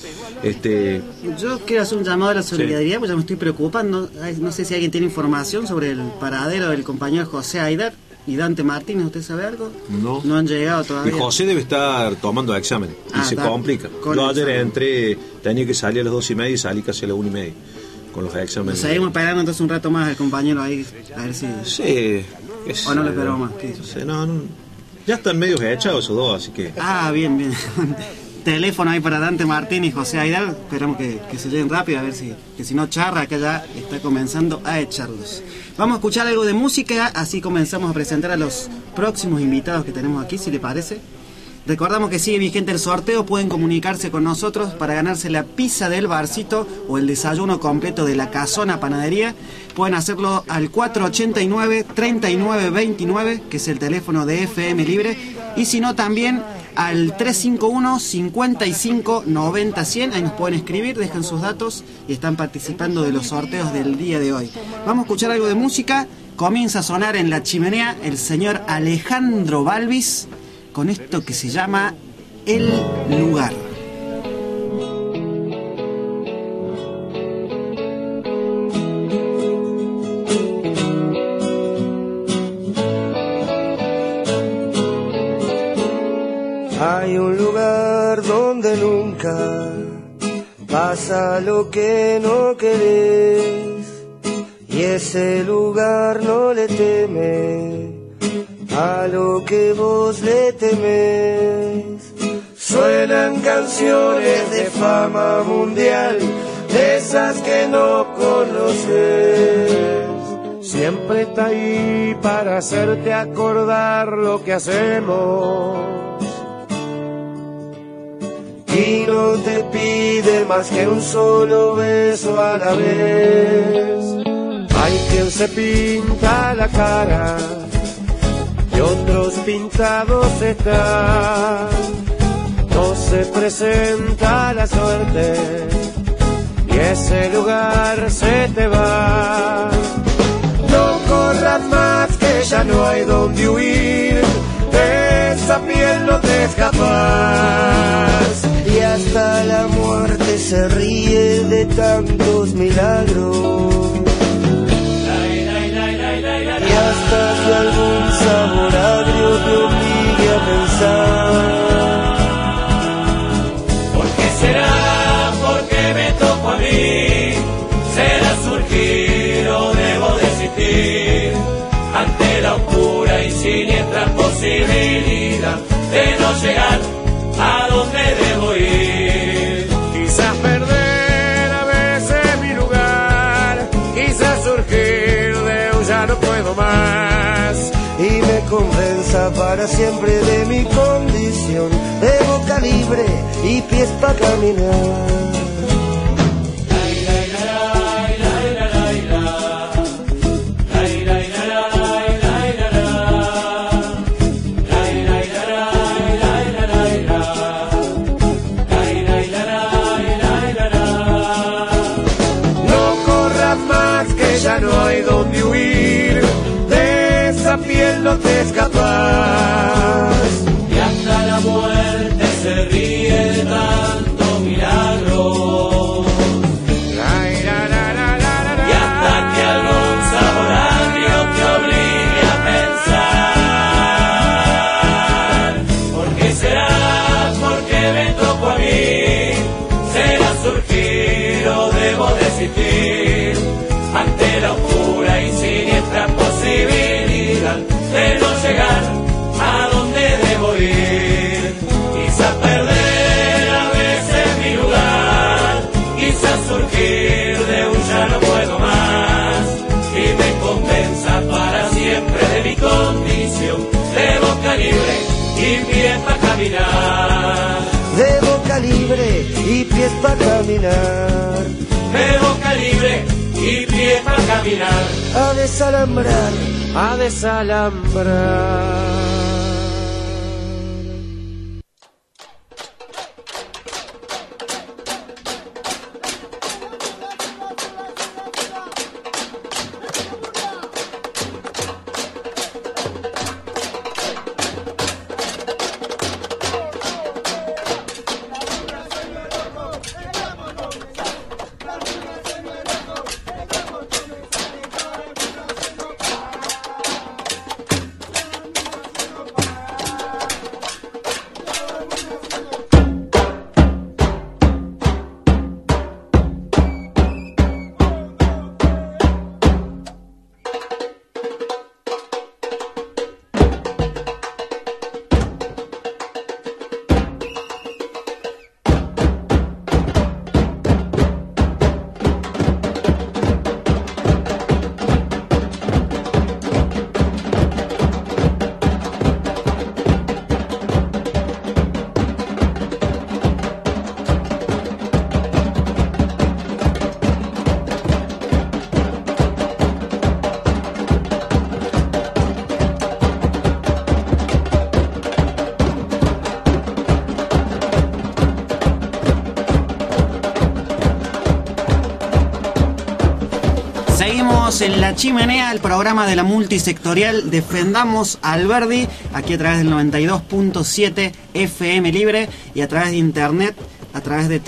Yo quiero hacer un llamado a la solidaridad, porque ya me estoy preocupando. No sé si alguien tiene información sobre el paradero del compañero José Aidar y Dante Martínez. ¿Usted sabe algo? No han llegado todavía. Y José debe estar tomando examen y se complica. Yo ayer entré, tenía que salir a las 2:30 y salí casi a las 1:30 con los exámenes. Seguimos esperando entonces un rato más al compañero ahí, a ver si... Sí. ¿O no le esperamos más? No, ya están medios echados esos dos, así que... Bien. Teléfono ahí para Dante Martín y José Aidar. Esperamos que se lleguen rápido, a ver si no charra, acá ya está comenzando a echarlos. Vamos a escuchar algo de música, así comenzamos a presentar a los próximos invitados que tenemos aquí, si le parece. Recordamos que sigue vigente el sorteo, pueden comunicarse con nosotros para ganarse la pizza del barcito o el desayuno completo de la Casona Panadería. Pueden hacerlo al 489-3929, que es el teléfono de FM Libre, y si no también al 351-55-90-100, ahí nos pueden escribir, dejan sus datos y están participando de los sorteos del día de hoy. Vamos a escuchar algo de música, comienza a sonar en La Chimenea el señor Alejandro Balvis, con esto que se llama El Lugar. Hay un lugar donde nunca pasa lo que no querés, y ese lugar no le teme a lo que vos le temés. Suenan canciones de fama mundial, de esas que no conoces. Siempre está ahí para hacerte acordar lo que hacemos, y no te pide más que un solo beso a la vez. Hay quien se pinta la cara y otros pintados están. No se presenta la suerte y ese lugar se te va. No corras más que ya no hay donde huir, de esa piel no te escapas. Y hasta la muerte se ríe de tantos milagros, y hasta que algún sabor agrio te obligue a pensar. ¿Por qué será? ¿Por qué me tocó a mí? ¿Será surgir o debo desistir ante la oscura y siniestra posibilidad de no llegar a donde debo ir? Quizás perder a veces mi lugar, quizás surgir de un ya no puedo más, y me convenza para siempre de mi condición de boca libre y pies para caminar. dónde huir, de esa piel no te escapas. Y hasta la muerte se ríe de tanto milagro. Y hasta que algún sabor agrio te obligue a pensar. ¿Por qué será? Porque me tocó a mí. Será surgir o debo desistir ante la oscura y siniestra posibilidad de no llegar a donde debo ir. Quizá perder a veces mi lugar, quizá surgir de un ya no puedo más y me convenza para siempre de mi condición de boca libre y pies para caminar. De boca libre y pies para caminar. De boca libre y pies para caminar. A desalambrar, a desalambrar. En La Chimenea, el programa de la multisectorial Defendamos Alberdi, aquí a través del 92.7 FM Libre y a través de internet, a través de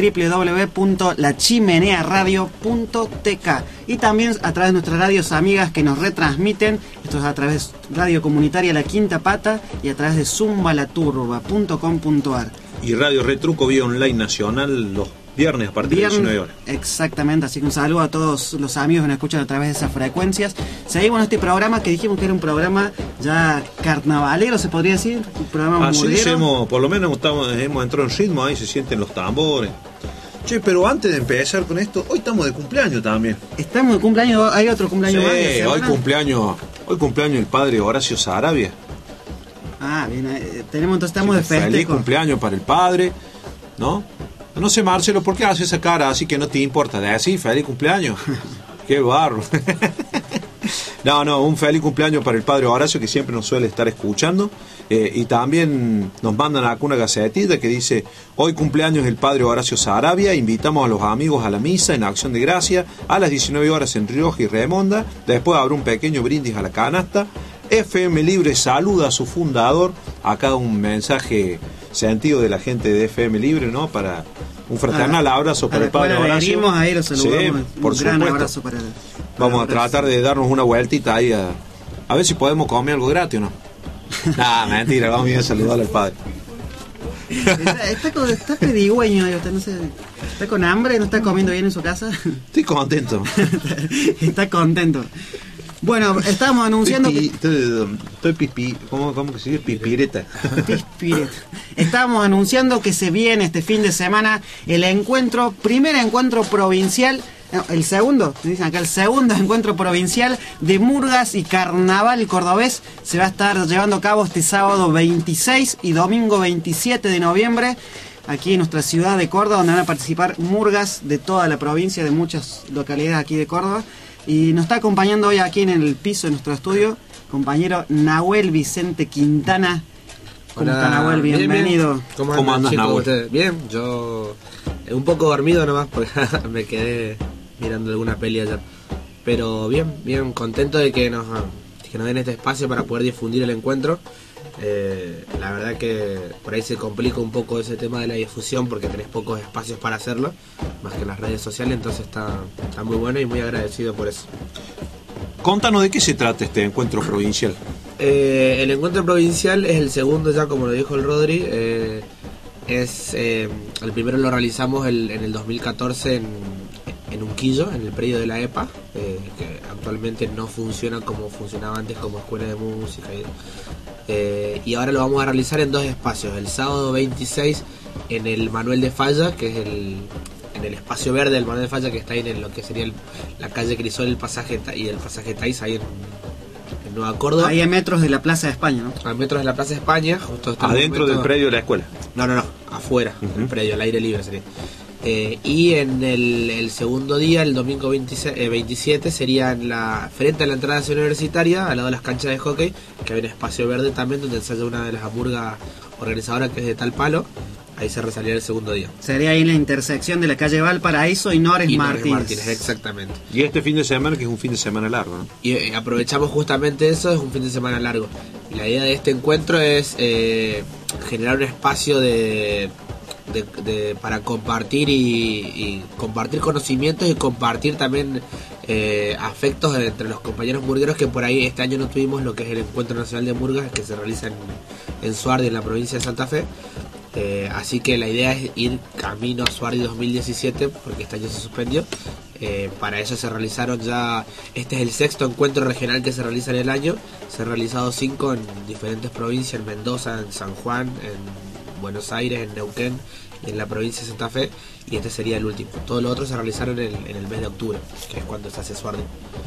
www.lachimenearadio.tk y también a través de nuestras radios amigas que nos retransmiten. Esto es a través de Radio Comunitaria La Quinta Pata y a través de zumbalaturba.com.ar y Radio Retruco vía online nacional los viernes a partir de 19 horas. Exactamente, así que un saludo a todos los amigos que nos escuchan a través de esas frecuencias. Seguimos en este programa que dijimos que era un programa ya carnavalero, se podría decir, un programa así modero. Por lo menos hemos entrado en ritmo, ahí se sienten los tambores. Che, pero antes de empezar con esto, hoy estamos de cumpleaños también. Estamos de cumpleaños, hay otro cumpleaños más. Sí, hoy cumpleaños el padre Horacio Sarabia. Ah, bien, estamos de festejo. Feliz cumpleaños para el padre, ¿no? No sé, Marcelo, ¿por qué hace esa cara así que no te importa? De así, feliz cumpleaños. Qué barro. No, un feliz cumpleaños para el padre Horacio, que siempre nos suele estar escuchando. Y también nos mandan acá una gacetita que dice: hoy cumpleaños el padre Horacio Sarabia, invitamos a los amigos a la misa en Acción de Gracia a las 19 horas en Rioja y Remonda. Después habrá un pequeño brindis a la canasta. FM Libre saluda a su fundador. Acá un mensaje sentido de la gente de FM Libre, ¿no? Para un fraternal abrazo para el padre Horacio. Ahí lo saludamos. Sí, por un gran supuesto. Abrazo para Vamos a tratar de darnos una vueltita ahí a ver si podemos comer algo gratis o no. Mentira, vamos a ir a saludar al padre. Está pedigüeño, no sé, está con hambre, no está comiendo bien en su casa. Estoy contento. Está contento. Bueno, estábamos anunciando estoy ¿cómo que se dice? Pispireta. Estábamos anunciando que se viene este fin de semana el primer encuentro provincial, el segundo encuentro provincial de murgas y carnaval cordobés. Se va a estar llevando a cabo este sábado 26 y domingo 27 de noviembre aquí en nuestra ciudad de Córdoba, donde van a participar murgas de toda la provincia, de muchas localidades aquí de Córdoba. Y nos está acompañando hoy aquí en el piso de nuestro estudio, compañero Nahuel Vicente Quintana. ¿Cómo está, Nahuel? Bienvenido. Bien. ¿Cómo andas, Nahuel? Bien, yo un poco dormido nomás porque me quedé mirando alguna peli ayer. pero bien contento de que nos den este espacio para poder difundir el encuentro. La verdad que por ahí se complica un poco ese tema de la difusión porque tenés pocos espacios para hacerlo, más que en las redes sociales, entonces está muy bueno y muy agradecido por eso. Contanos de qué se trata este encuentro provincial. El encuentro provincial es el segundo ya, como lo dijo el Rodri. El primero lo realizamos en el 2014 en Unquillo, en el predio de la EPA, que actualmente no funciona como funcionaba antes como escuela de música. Y ahora lo vamos a realizar en 2 espacios. El sábado 26 en el Manuel de Falla, que es en el espacio verde del Manuel de Falla, que está ahí en lo que sería la calle Crisol, el pasaje Tais, ahí en Nueva Córdoba. Ahí a metros de la Plaza de España, ¿no? A metros de la Plaza de España, justo está adentro del predio de la escuela. No, afuera, del predio, al aire libre sería. Y en el segundo día, el domingo 27, sería frente a la entrada de la universitaria, al lado de las canchas de hockey, que hay un espacio verde también, donde se halla una de las hamburgas organizadoras, que es de Tal Palo. Ahí se resalía el segundo día. Sería ahí la intersección de la calle Valparaíso y Nores Martínez. Exactamente. Y este fin de semana, que es un fin de semana largo, ¿no? Y aprovechamos justamente eso, es un fin de semana largo. Y la idea de este encuentro es generar un espacio para compartir y compartir conocimientos y compartir también afectos entre los compañeros murgueros, que por ahí este año no tuvimos lo que es el Encuentro Nacional de Murgas, que se realiza en Suardi, en la provincia de Santa Fe. Así que la idea es ir camino a Suardi 2017, porque este año se suspendió. Para eso se realizaron ya, este es el 6º encuentro regional que se realiza en el año. Se han realizado 5 en diferentes provincias, en Mendoza, en San Juan, en Buenos Aires, en Neuquén y en la provincia de Santa Fe, y este sería el último. Todos los otros se realizaron en el mes de octubre, que es cuando se hace Suardi.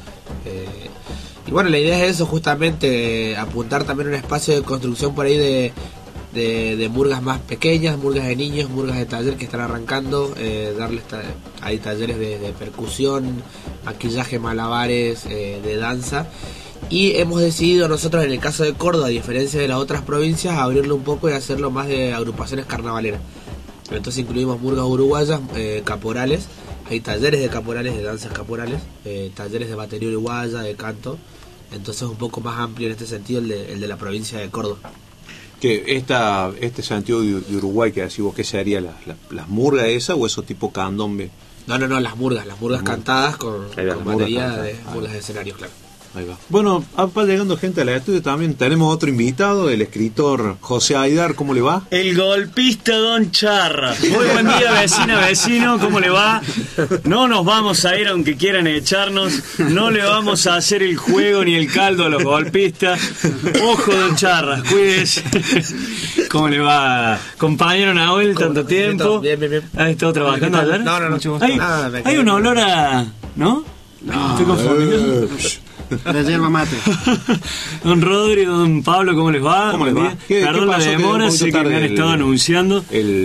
Y bueno, la idea es eso, justamente apuntar también un espacio de construcción por ahí de murgas más pequeñas, murgas de niños, murgas de taller que están arrancando, hay talleres de percusión, maquillaje, malabares, de danza. Y hemos decidido nosotros, en el caso de Córdoba, a diferencia de las otras provincias, abrirlo un poco y hacerlo más de agrupaciones carnavaleras. Entonces incluimos murgas uruguayas, caporales, hay talleres de caporales, de danzas caporales, talleres de batería uruguaya, de canto. Entonces un poco más amplio en este sentido el de la provincia de Córdoba. Que este sentido de Uruguay, que decís vos, ¿qué sería? ¿Las murgas esas o eso tipo candombe? No, las murgas cantadas con batería de murgas de escenario, claro. Ahí va. Bueno, va llegando gente al estudio también. Tenemos otro invitado, el escritor José Aidar. ¿Cómo le va? El golpista Don Charra. Muy buen día, vecina, vecino. ¿Cómo le va? No nos vamos a ir aunque quieran echarnos. No le vamos a hacer el juego ni el caldo a los golpistas. Ojo, Don Charra, cuídese. ¿Cómo le va, compañero Nahuel? Tanto tiempo. Bien. ¿Has estado trabajando ayer? No. Hay un olor a... ¿No? Estoy confundido. La yerba mate. Don Rodri, don Pablo, ¿cómo les va? ¿Cómo les va? Perdón la demora, sé que me han estado anunciando.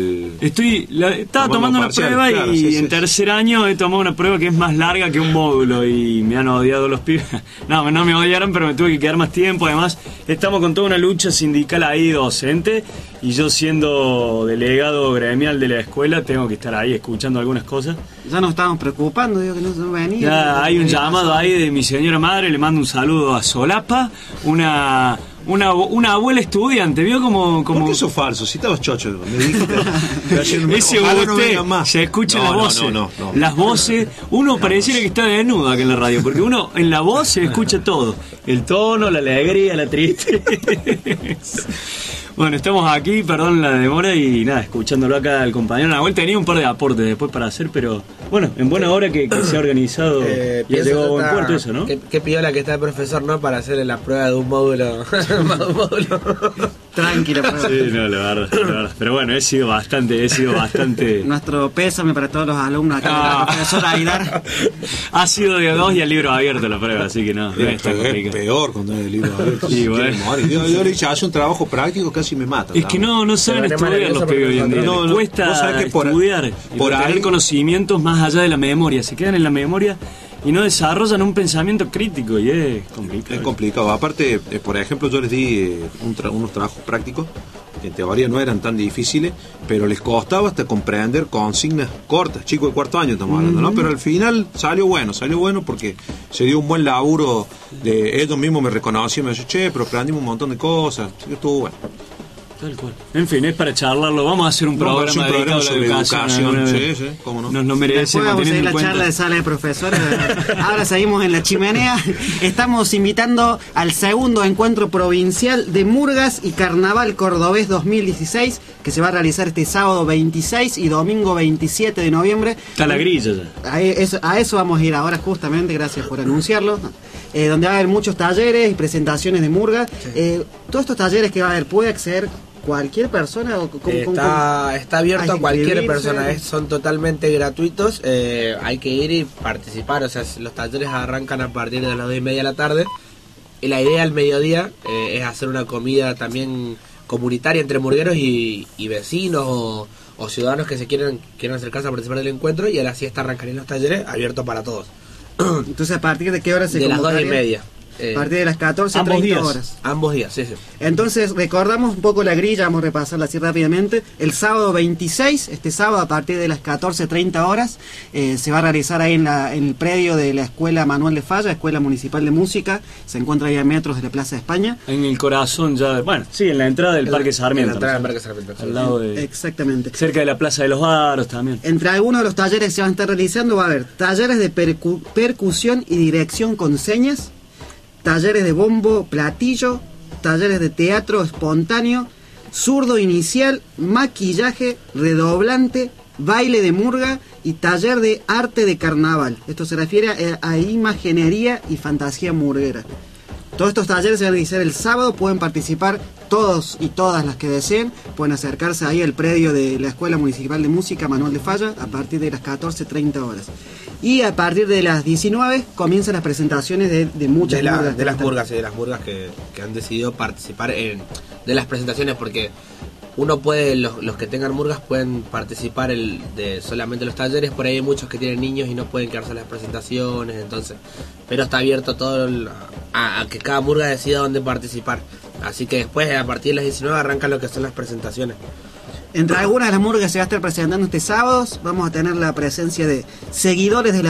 Estaba tomando una prueba y en tercer año he tomado una prueba que es más larga que un módulo y me han odiado los pibes. No me odiaron, pero me tuve que quedar más tiempo. Además, estamos con toda una lucha sindical ahí docente y yo, siendo delegado gremial de la escuela, tengo que estar ahí escuchando algunas cosas. Ya nos estábamos preocupando, digo que no venía. Ya hay un llamado ahí de mi señora madre, le mando un saludo a Solapa, una abuela estudiante, ¿vio? Como... ¿Por qué eso es falso? Si estabas chocho, me dijiste. Ese usted, se escucha las voces. No. Las voces, uno pareciera que está desnudo acá en la radio, porque uno en la voz se escucha todo. El tono, la alegría, la tristeza. Bueno, estamos aquí, perdón la demora, y nada, escuchándolo acá al compañero Nahuel. Tenía un par de aportes después para hacer, pero bueno, en buena hora que se ha organizado y ha llegado a buen puerto eso, ¿no? Qué piola que está el profesor, ¿no? Para hacerle la prueba de un módulo. Tranquilo, profesor. Sí, no, la verdad. Pero bueno, he sido bastante... Nuestro pésame para todos los alumnos acá, el profesor Aidar. Ha sido de 2 y al libro abierto la prueba, así que no. Es peor cuando es el libro abierto. Sí, bueno. Yo le dije, hace un trabajo práctico, casi me mata. Es que no saben estudiar los pibes hoy en día. Les cuesta estudiar y tener conocimientos más allá de la memoria. Se quedan en la memoria y no desarrollan un pensamiento crítico, y es complicado. Es complicado. Aparte, por ejemplo, yo les di unos trabajos prácticos en teoría no eran tan difíciles, pero les costaba hasta comprender consignas cortas, chicos de cuarto año estamos hablando, ¿no? Pero al final salió bueno porque se dio un buen laburo, de ellos mismos me reconocían, me decían, che, pero aprendimos un montón de cosas, así que estuvo bueno. Tal cual. En fin, es para charlarlo. Vamos a hacer un programa dedicado a la educación. Sí, cómo no. Nos lo merecemos. Vamos a ir a la charla de sala de profesores. Ahora seguimos en la chimenea. Estamos invitando al segundo encuentro provincial de Murgas y Carnaval Cordobés 2016, que se va a realizar este sábado 26 y domingo 27 de noviembre. Está la grilla ya. A eso vamos a ir ahora justamente, gracias por anunciarlo. Donde va a haber muchos talleres y presentaciones de murga. Sí. Todos estos talleres que va a haber, ¿puede acceder cualquier persona? Está abierto a cualquier persona, son totalmente gratuitos. Hay que ir y participar. O sea, los talleres arrancan a partir de las 2:30 de la tarde. Y la idea al mediodía es hacer una comida también comunitaria entre murgueros y vecinos o ciudadanos que se quieran acercarse a participar del encuentro. Y a la siesta arrancarían los talleres abiertos para todos. Entonces, ¿a partir de qué hora se convocaría? De las 2:30. A partir de las 14:30 horas. Ambos días, sí. Entonces, recordamos un poco la grilla, vamos a repasarla así rápidamente. El sábado 26, este sábado a partir de las 14:30 horas, se va a realizar ahí en el predio de la Escuela Manuel de Falla, Escuela Municipal de Música. Se encuentra ahí a metros de la Plaza de España. En el corazón ya, en la entrada del Parque Sarmiento. En la entrada del Parque Sarmiento. Al lado de... Exactamente. Cerca de la Plaza de los Aros también. Entre algunos de los talleres que se van a estar realizando va a haber talleres de percusión y dirección con señas, talleres de bombo, platillo, talleres de teatro espontáneo, zurdo inicial, maquillaje, redoblante, baile de murga y taller de arte de carnaval. Esto se refiere a imaginería y fantasía murguera. Todos estos talleres se van a realizar el sábado, pueden participar todos y todas las que deseen, pueden acercarse ahí al predio de la Escuela Municipal de Música Manuel de Falla a partir de las 14:30 horas. Y a partir de las 19 comienzan las presentaciones de muchas murgas. De las murgas que han decidido participar de las presentaciones, porque uno puede, los que tengan murgas pueden participar de solamente los talleres. Por ahí hay muchos que tienen niños y no pueden quedarse en las presentaciones, entonces, pero está abierto todo a que cada murga decida dónde participar. Así que después, a partir de las 19 arrancan lo que son las presentaciones. Entre algunas de las murgas que se va a estar presentando este sábado, vamos a tener la presencia de Seguidores de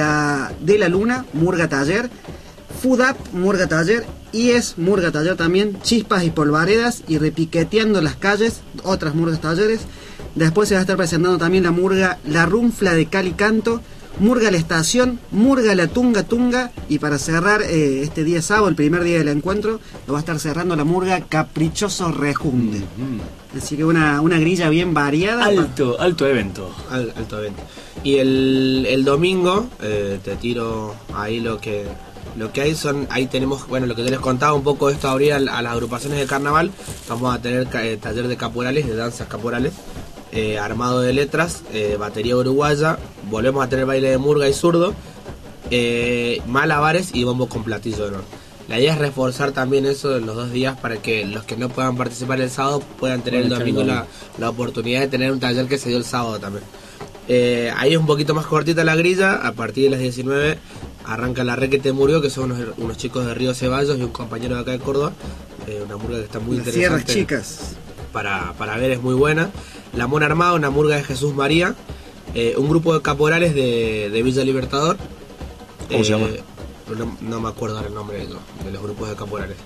la Luna, Murga Taller, FUDAP, Murga Taller, IES, Murga Taller también, Chispas y Polvaredas y Repiqueteando las Calles, otras murgas talleres. Después se va a estar presentando también la murga La Runfla de Cali Canto, Murga La Estación, Murga La Tunga Tunga, y para cerrar este día sábado, el primer día del encuentro, lo va a estar cerrando la murga Caprichoso Rejunte. Así que una grilla bien variada. Alto evento. Alto evento. Y el domingo, te tiro ahí lo que hay ahí tenemos, lo que te les contaba un poco, esto abría a las agrupaciones de carnaval. Vamos a tener taller de caporales, de danzas caporales, armado de letras, batería uruguaya, volvemos a tener baile de murga y zurdo, malabares y bombo con platillo de honor. La idea es reforzar también eso en los 2 días para que los que no puedan participar el sábado puedan tener el domingo la oportunidad de tener un taller que se dio el sábado también. Ahí es un poquito más cortita la grilla. A partir de las 19 arranca la Requete Murió, que son unos chicos de Río Ceballos y un compañero de acá de Córdoba, una murga que está muy las interesante. Sierras Chicas. Para ver, es muy buena. La Mona Armada, una murga de Jesús María, un grupo de caporales de Villa Libertador. ¿Cómo se llama? No me acuerdo el nombre de los grupos de caporales.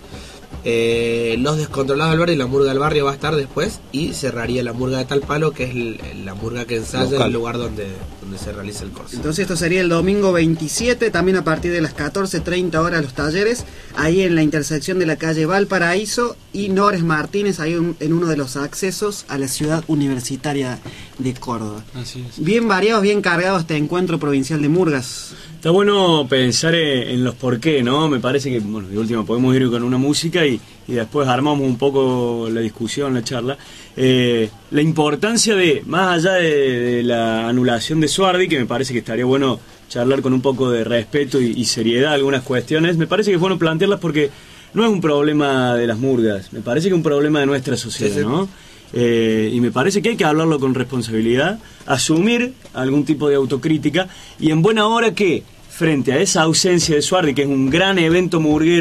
Los Descontrolados del Barrio y la Murga del Barrio va a estar después, y cerraría la Murga de Tal Palo, que es la murga que ensaya en el lugar donde se realiza el corso. Entonces esto sería el domingo 27, también a partir de las 14:30 horas los talleres, ahí en la intersección de la calle Valparaíso y Nores Martínez, ahí en uno de los accesos a la ciudad universitaria de Córdoba. Así es. Bien variados, bien cargados este encuentro provincial de murgas. Está bueno pensar en los por qué, ¿no? Me parece que, de última podemos ir con una música y después armamos un poco la discusión, la charla. La importancia más allá de la anulación de Suardi, que me parece que estaría bueno charlar con un poco de respeto y seriedad algunas cuestiones, me parece que es bueno plantearlas porque no es un problema de las murgas, me parece que es un problema de nuestra sociedad, sí, ¿no? Y me parece que hay que hablarlo con responsabilidad, asumir algún tipo de autocrítica, y en buena hora que, frente a esa ausencia de Suardi, que es un gran evento murguero,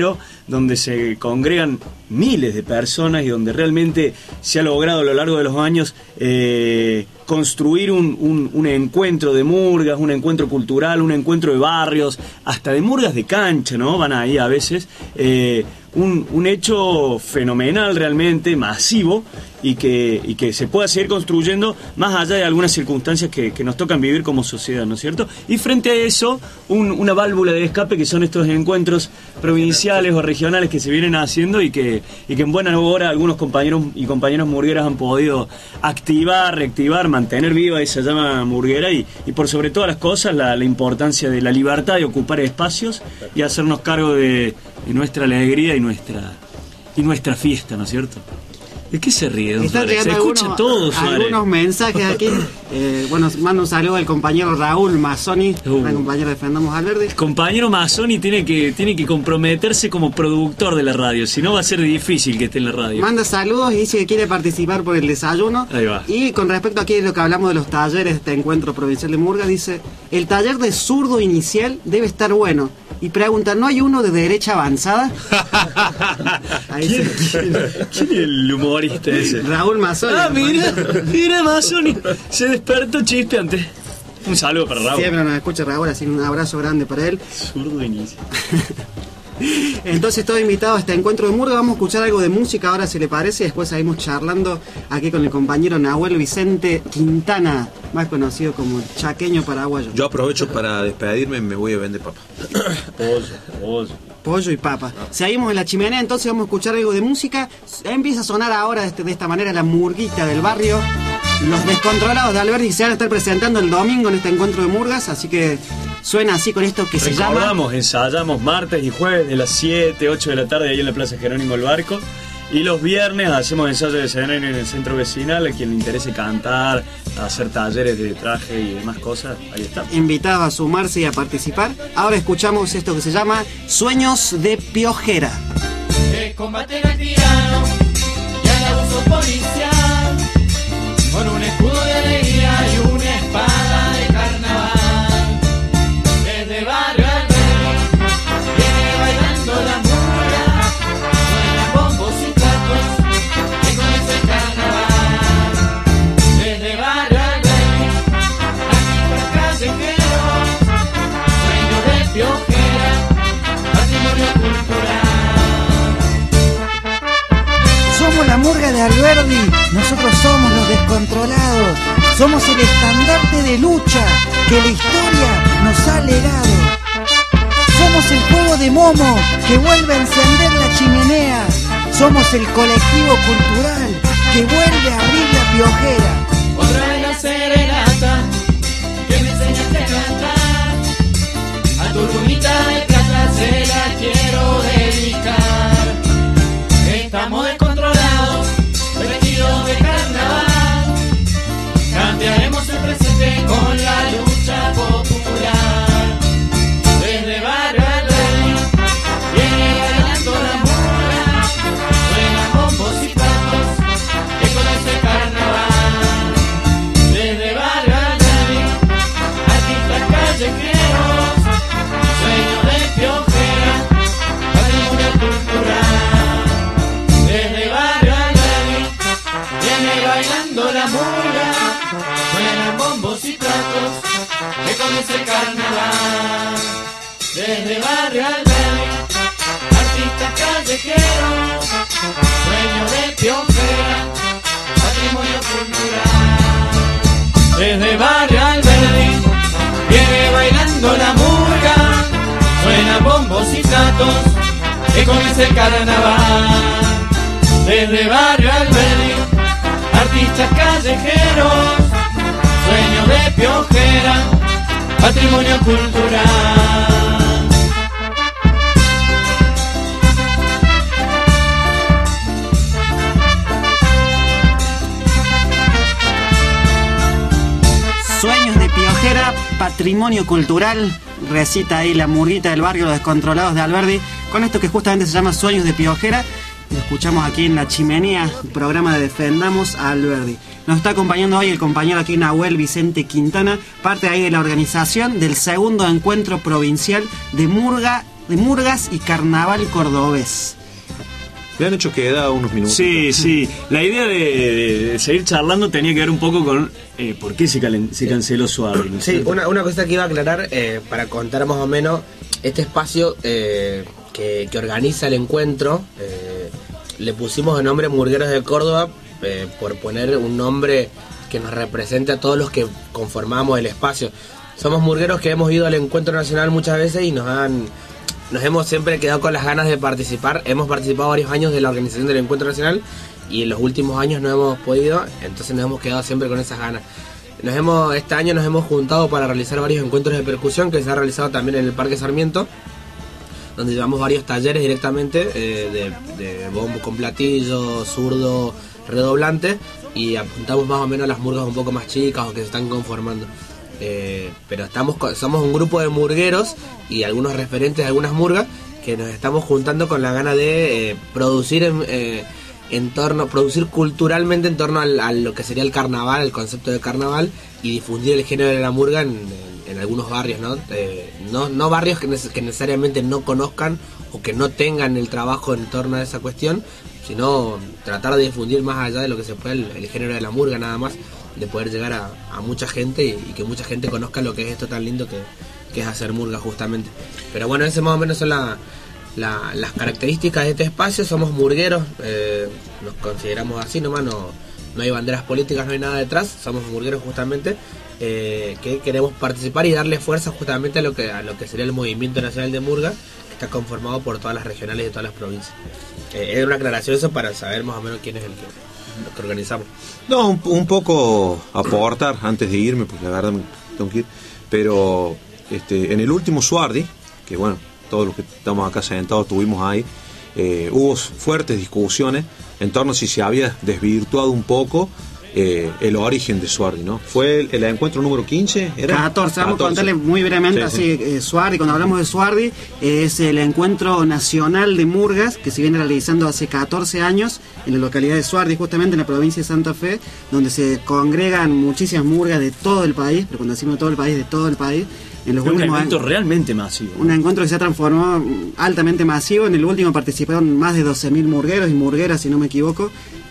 donde se congregan miles de personas y donde realmente se ha logrado a lo largo de los años construir un encuentro de murgas, un encuentro cultural, un encuentro de barrios, hasta de murgas de cancha, ¿no? Van ahí a veces. Un hecho fenomenal realmente, masivo, y que se pueda seguir construyendo más allá de algunas circunstancias que nos tocan vivir como sociedad, ¿no es cierto? Y frente a eso, una válvula de escape que son estos encuentros provinciales o regionales que se vienen haciendo y que en buena hora algunos compañeros y compañeras murgueras han podido activar, reactivar, mantener viva esa llama murguera y por sobre todas las cosas la importancia de la libertad de ocupar espacios y hacernos cargo de nuestra alegría y nuestra fiesta, ¿no es cierto? ¿De qué se ríe, don Suárez? Se escucha todo, Suárez. Algunos mensajes aquí. Bueno, mando un saludo al compañero Raúl Mazzoni, el compañero de Defendamos al Verde. El compañero Mazzoni tiene que comprometerse como productor de la radio, si no va a ser difícil que esté en la radio. Manda saludos y dice que quiere participar por el desayuno. Ahí va. Y con respecto aquí a lo que hablamos de los talleres de este encuentro provincial de murgas, dice: el taller de zurdo inicial debe estar bueno. Y pregunta, ¿no hay uno de derecha avanzada? ¿Quién es el humorista ese? Raúl Mazzoni. Ah, mira Mazzoni. Se despertó chispeante. Un saludo para Raúl. Siempre nos escucha Raúl, así un abrazo grande para él. Zurdo inicio. Entonces todo invitado a este encuentro de murga. Vamos a escuchar algo de música ahora, si le parece, y después seguimos charlando aquí con el compañero Nahuel Vicente Quintana, más conocido como Chaqueño Paraguayo. Yo aprovecho para despedirme, me voy a vender papa. Pollo y papa. Seguimos en la chimenea, entonces vamos a escuchar algo de música. Empieza a sonar ahora de esta manera la murguita del barrio. Los Descontrolados de Alberdi se van a estar presentando el domingo en este encuentro de murgas, así que suena así con esto que se llama... Ensayamos martes y jueves de las 7, 8 de la tarde ahí en la Plaza Jerónimo el Barco. Y los viernes hacemos ensayos de escenario en el centro vecinal. A quien le interese cantar, hacer talleres de traje y demás cosas, ahí está. Invitado a sumarse y a participar. Ahora escuchamos esto que se llama Sueños de Piojera. De combate al tirano y al abuso policial, con un escudo de alegría y una espada de carnaval. Desde barrio al barrio viene bailando la murga, suenan bombos y platos que comienza el carnaval. Desde barrio al barrio, artistas callejeros, sueños de piojera, patrimonio cultural. Somos la murga de Alberdi, nosotros somos los descontrolados, somos el estandarte de lucha que la historia nos ha legado. Somos el fuego de Momo que vuelve a encender la chimenea, somos el colectivo cultural que vuelve a abrir la piojera. Otra vez la serenata que me enseñaste a cantar, a tu rumita de plata se la quiero dedicar. Estamos descontrolados, vestidos de carnaval, cambiaremos el presente con la lucha popular. Desde barrio al barrio viene bailando la murga, suenan bombos y platos que conoce el carnaval. Desde barrio al barrio, artistas callejeros, sueños de piojera, patrimonio cultural. Desde barrio al barrio viene bailando la murga, suenan bombos y platos que comienza el carnaval. Desde barrio al barrio, artistas callejeros, sueños de piojera, patrimonio cultural. Desde barrio al barrio viene bailando la murga, suenan bombos y platos que comienza el carnaval. Desde barrio al barrio, artistas callejeros, sueños de piojera, patrimonio cultural. Sueños de Piojera, patrimonio cultural, recita ahí la murguita del barrio Los Descontrolados de Alberdi, con esto que justamente se llama Sueños de Piojera. Lo escuchamos aquí en la chimenea, programa de Defendamos a Alberdi. Nos está acompañando hoy el compañero aquí Nahuel Vicente Quintana, parte ahí de la organización del segundo encuentro provincial de murga de murgas y carnaval cordobés. Me han hecho quedar unos minutos. Sí. La idea de seguir charlando tenía que ver un poco con por qué se canceló Suardi, ¿no? Sí, una cosa que iba a aclarar para contar más o menos este espacio que organiza el encuentro. Le pusimos el nombre Murgueros de Córdoba por poner un nombre que nos represente a todos los que conformamos el espacio. Somos murgueros que hemos ido al encuentro nacional muchas veces y nos hemos siempre quedado con las ganas de participar. Hemos participado varios años de la organización del encuentro nacional y en los últimos años no hemos podido, entonces nos hemos quedado siempre con esas ganas. Este año nos hemos juntado para realizar varios encuentros de percusión que se ha realizado también en el Parque Sarmiento, donde llevamos varios talleres directamente de bombo con platillo, zurdo, redoblante, y apuntamos más o menos a las murgas un poco más chicas o que se están conformando. Pero somos un grupo de murgueros y algunos referentes de algunas murgas que nos estamos juntando con la gana de producir producir culturalmente en torno a lo que sería el carnaval, el concepto de carnaval, y difundir el género de la murga en algunos barrios, ¿no? No barrios que necesariamente no conozcan o que no tengan el trabajo en torno a esa cuestión, sino tratar de difundir más allá de lo que se puede el género de la murga, nada más, de poder llegar a mucha gente y que mucha gente conozca lo que es esto tan lindo que es hacer murga justamente. Pero bueno, ese más o menos son las características de este espacio. Somos murgueros, nos consideramos así nomás, no hay banderas políticas, no hay nada detrás, somos murgueros justamente, que queremos participar y darle fuerza justamente a lo que sería el movimiento nacional de murga, que está conformado por todas las regionales de todas las provincias. Es una aclaración eso para saber más o menos quién es el que organizamos. No, un poco aportar antes de irme, porque la verdad me tengo que ir, pero en el último Suardi, que bueno, todos los que estamos acá sentados tuvimos ahí, hubo fuertes discusiones en torno a si se había desvirtuado un poco el origen de Suardi, ¿no? Fue el encuentro número 15, ¿era? 14, vamos a contarle muy brevemente, sí. Suardi, cuando hablamos de Suardi, es el encuentro nacional de murgas que se viene realizando hace 14 años en la localidad de Suardi, justamente en la provincia de Santa Fe, donde se congregan muchísimas murgas de todo el país, pero cuando decimos todo el país, de todo el país. En los un encuentro realmente masivo. Un encuentro que se ha transformado altamente masivo. En el último participaron más de 12.000 murgueros y murgueras, si no me equivoco.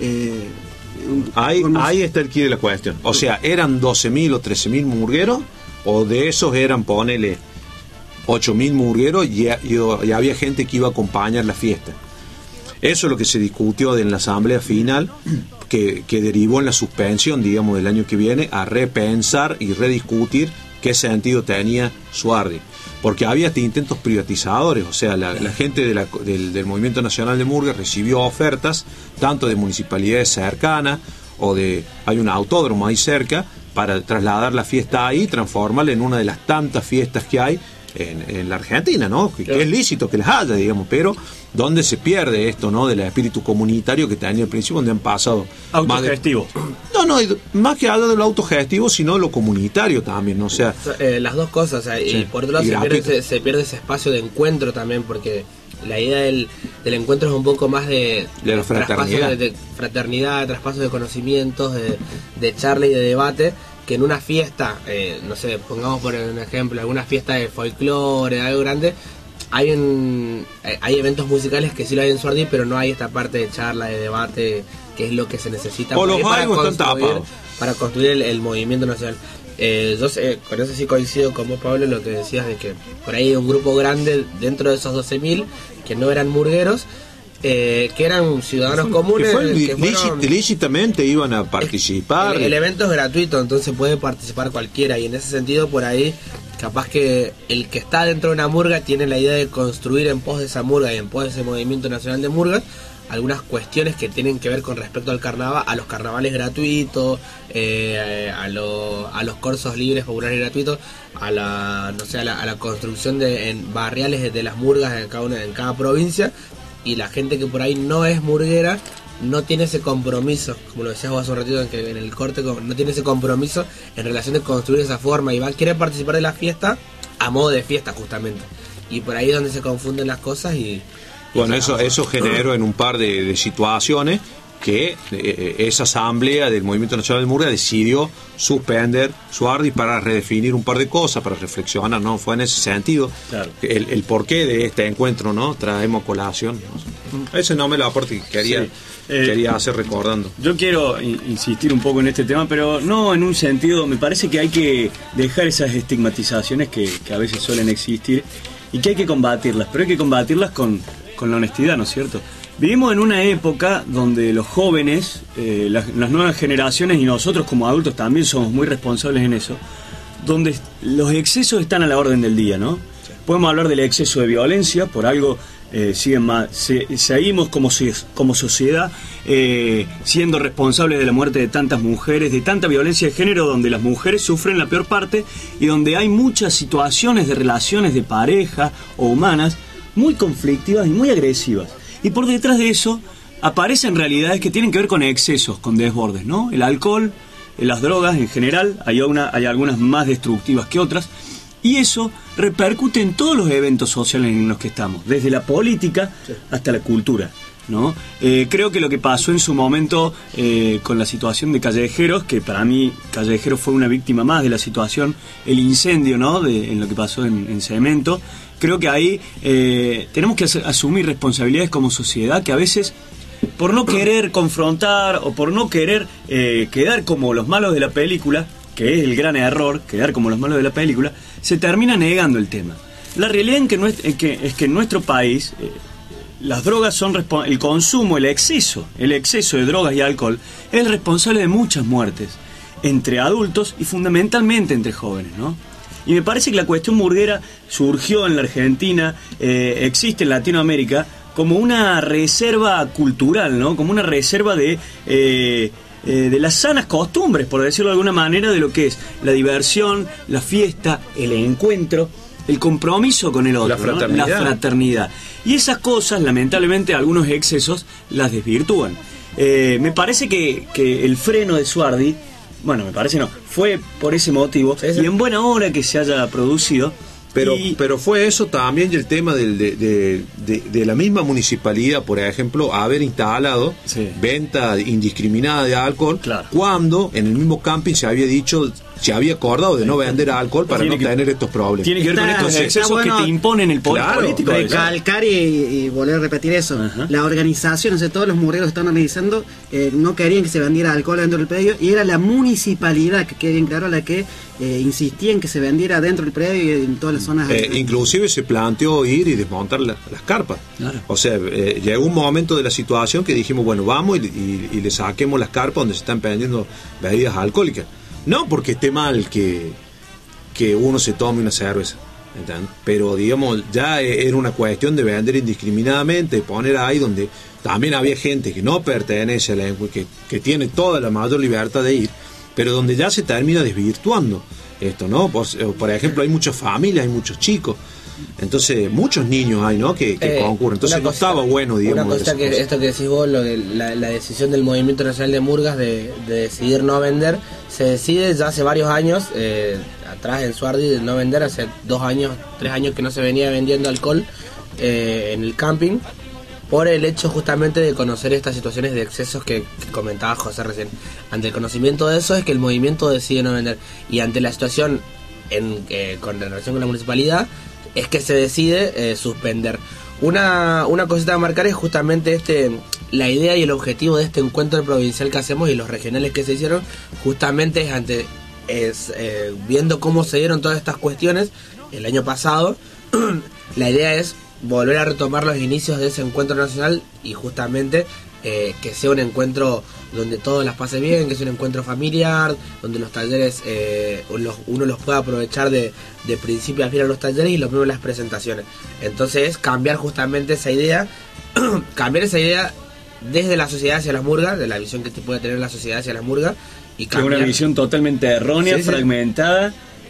Ahí está el quid de la cuestión. O sea, ¿eran 12.000 o 13.000 murgueros? ¿O de esos eran, ponele, 8.000 murgueros y había gente que iba a acompañar la fiesta? Eso es lo que se discutió en la asamblea final, que derivó en la suspensión, digamos, del año que viene, a repensar y rediscutir qué sentido tenía Suardi, porque había intentos privatizadores. O sea, la gente del Movimiento Nacional de Murga recibió ofertas tanto de municipalidades cercanas hay un autódromo ahí cerca para trasladar la fiesta ahí y transformarla en una de las tantas fiestas que hay en la Argentina, ¿no? Que es lícito que las haya, digamos, pero donde se pierde esto, ¿no? Del espíritu comunitario que tenía al principio, donde han pasado autogestivo. Más que hablar de lo autogestivo, sino lo comunitario también, ¿no? O sea, las dos cosas, o sea, sí. Y por otro lado se pierde ese espacio de encuentro también, porque la idea del encuentro es un poco más de la fraternidad, de fraternidad, traspaso de conocimientos, de charla y de debate, que en una fiesta, no sé, pongamos por un ejemplo, alguna fiesta de folclore, algo grande, hay eventos musicales que sí lo hay en Suardi, pero no hay esta parte de charla, de debate, que es lo que se necesita para construir el movimiento nacional. Yo con eso sí coincido con vos, Pablo, lo que decías de que por ahí hay un grupo grande dentro de esos 12.000 que no eran murgueros, que eran ciudadanos comunes que lícitamente iban a participar. El evento es gratuito, entonces puede participar cualquiera, y en ese sentido por ahí capaz que el que está dentro de una murga tiene la idea de construir en pos de esa murga y en pos de ese movimiento nacional de murgas algunas cuestiones que tienen que ver con respecto al carnaval, a los carnavales gratuitos, a los cursos libres, populares y gratuitos, a la construcción en barriales de las murgas en cada provincia. Y la gente que por ahí no es murguera no tiene ese compromiso, como lo decías vos hace un ratito en el corte, no tiene ese compromiso en relación de construir esa forma y quiere participar de la fiesta a modo de fiesta justamente. Y por ahí es donde se confunden las cosas y... Bueno, eso generó en un par de situaciones, y bueno, y ahora, que esa asamblea del Movimiento Nacional de Murga decidió suspender Suardi para redefinir un par de cosas, para reflexionar, ¿no? Fue en ese sentido el porqué de este encuentro, ¿no? Traemos colación, ¿no? Ese no me lo aporte que quería hacer recordando. Yo quiero insistir un poco en este tema, pero no en un sentido, me parece que hay que dejar esas estigmatizaciones que a veces suelen existir y que hay que combatirlas, pero hay que combatirlas con la honestidad, ¿no es cierto? Vivimos en una época donde los jóvenes, las nuevas generaciones y nosotros como adultos también somos muy responsables en eso, donde los excesos están a la orden del día, ¿no? Sí. Podemos hablar del exceso de violencia, por algo seguimos como sociedad siendo responsables de la muerte de tantas mujeres, de tanta violencia de género, donde las mujeres sufren la peor parte y donde hay muchas situaciones de relaciones de pareja o humanas muy conflictivas y muy agresivas. Y por detrás de eso aparecen realidades que tienen que ver con excesos, con desbordes, ¿no? El alcohol, las drogas en general, hay algunas más destructivas que otras, y eso repercute en todos los eventos sociales en los que estamos, desde la política hasta la cultura, ¿no? Creo que lo que pasó en su momento con la situación de Callejeros, que para mí Callejeros fue una víctima más de la situación, el incendio, ¿no? En lo que pasó en Cemento. Creo que ahí tenemos que asumir responsabilidades como sociedad que a veces, por no querer confrontar o por no querer quedar como los malos de la película, que es el gran error, quedar como los malos de la película, se termina negando el tema. La realidad es que en nuestro país las drogas son el consumo, el exceso de drogas y alcohol es el responsable de muchas muertes entre adultos y fundamentalmente entre jóvenes, ¿no? Y me parece que la cuestión murguera surgió en la Argentina, existe en Latinoamérica, como una reserva cultural, ¿no? Como una reserva de las sanas costumbres, por decirlo de alguna manera, de lo que es la diversión, la fiesta, el encuentro, el compromiso con el otro, la fraternidad. ¿No? La fraternidad. Y esas cosas, lamentablemente, algunos excesos las desvirtúan. Me parece que el freno de Suardi, bueno, me parece no, fue por ese motivo, y en buena hora que se haya producido. Pero fue eso también, y el tema de la misma municipalidad, por ejemplo, haber instalado venta indiscriminada de alcohol, cuando en el mismo camping se había acordado de no vender alcohol para no tener estos problemas. Tiene que ver con estos excesos que te imponen el poder político. Recalcar y volver a repetir eso. La organización, o sea, todos los murgueros que están organizando no querían que se vendiera alcohol dentro del predio, y era la municipalidad, que quede bien claro, la que insistía en que se vendiera dentro del predio y en todas las zonas. Inclusive se planteó ir y desmontar las carpas. Claro. O sea, llegó un momento de la situación que dijimos, bueno, vamos y le saquemos las carpas donde se están vendiendo bebidas alcohólicas. No porque esté mal que uno se tome una cerveza, ¿entendés? Pero digamos, ya era una cuestión de vender indiscriminadamente, poner ahí donde también había gente que no pertenece a la que tiene toda la mayor libertad de ir, pero donde ya se termina desvirtuando esto, ¿no? Por ejemplo, hay muchas familias, hay muchos chicos, entonces muchos niños hay, ¿no? que concurren, entonces no estaba bueno, digamos. Una cosa que esto que decís vos, lo de la decisión del Movimiento Nacional de Murgas de decidir no vender, se decide ya hace varios años atrás en Suardi de no vender, hace 2 años, 3 años que no se venía vendiendo alcohol en el camping, por el hecho justamente de conocer estas situaciones de excesos que comentaba José recién. Ante el conocimiento de eso es que el movimiento decide no vender, y ante la situación con relación con la municipalidad es que se decide suspender. Una cosita a marcar es justamente la idea y el objetivo de este encuentro provincial que hacemos y los regionales que se hicieron, justamente es viendo cómo se dieron todas estas cuestiones el año pasado. La idea es volver a retomar los inicios de ese encuentro nacional y justamente que sea un encuentro donde todos las pase bien, que sea un encuentro familiar, donde los talleres uno los pueda aprovechar de principio a fin a los talleres, y lo mismo las presentaciones. Entonces cambiar justamente esa idea, cambiar esa idea desde la sociedad hacia las murgas, de la visión que puede tener la sociedad hacia las murgas, y cambiar, una visión totalmente errónea, fragmentada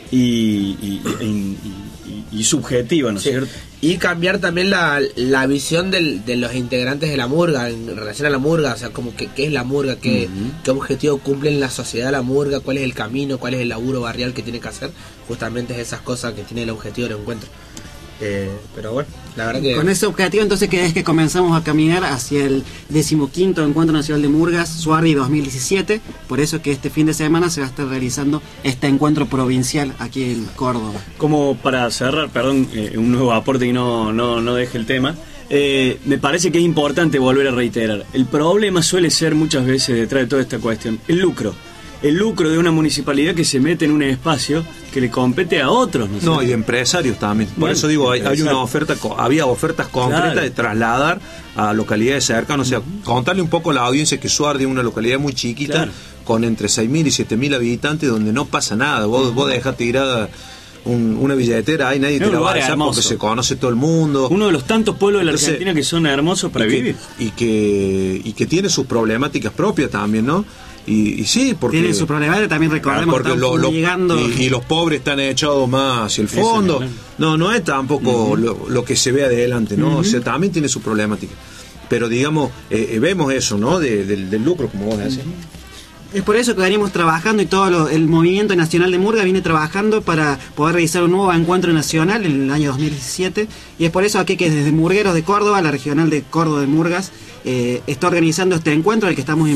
y subjetiva, ¿no es cierto? Y cambiar también la visión de los integrantes de la murga en relación a la murga, o sea, como qué es la murga, qué objetivo cumple en la sociedad la murga, cuál es el camino, cuál es el laburo barrial que tiene que hacer, justamente es esas cosas que tiene el objetivo del encuentro. Pero bueno, la verdad que... Con ese objetivo entonces que es que comenzamos a caminar hacia el 15º Encuentro Nacional de Murgas, Suardi 2017, por eso que este fin de semana se va a estar realizando este encuentro provincial aquí en Córdoba. Como para cerrar, perdón, un nuevo aporte y no deje el tema, me parece que es importante volver a reiterar, el problema suele ser muchas veces detrás de toda esta cuestión, el lucro de una municipalidad que se mete en un espacio que le compete a otros. No, y de empresarios también. Por eso digo, hay una oferta, había ofertas concretas de trasladar a localidades cercanas. O sea, contarle un poco a la audiencia que Suardi es una localidad muy chiquita, con entre 6.000 y 7.000 habitantes, donde no pasa nada. Vos dejás tirada una billetera ahí, nadie te la va a dejar porque se conoce todo el mundo. Uno de los tantos pueblos de la Argentina que son hermosos para vivir. Y que tiene sus problemáticas propias también, ¿no? Y sí, porque tiene su problemática, también recordemos que llegando y los pobres están echados más hacia el fondo. No es tampoco lo que se ve adelante, ¿no? O sea, también tiene su problemática. Pero digamos, vemos eso, ¿no? Del lucro, como vos decís. Es por eso que venimos trabajando y todo el movimiento nacional de Murga viene trabajando para poder realizar un nuevo encuentro nacional en el año 2017, y es por eso aquí que desde Murgueros de Córdoba, la regional de Córdoba de Murgas, está organizando este encuentro al que estamos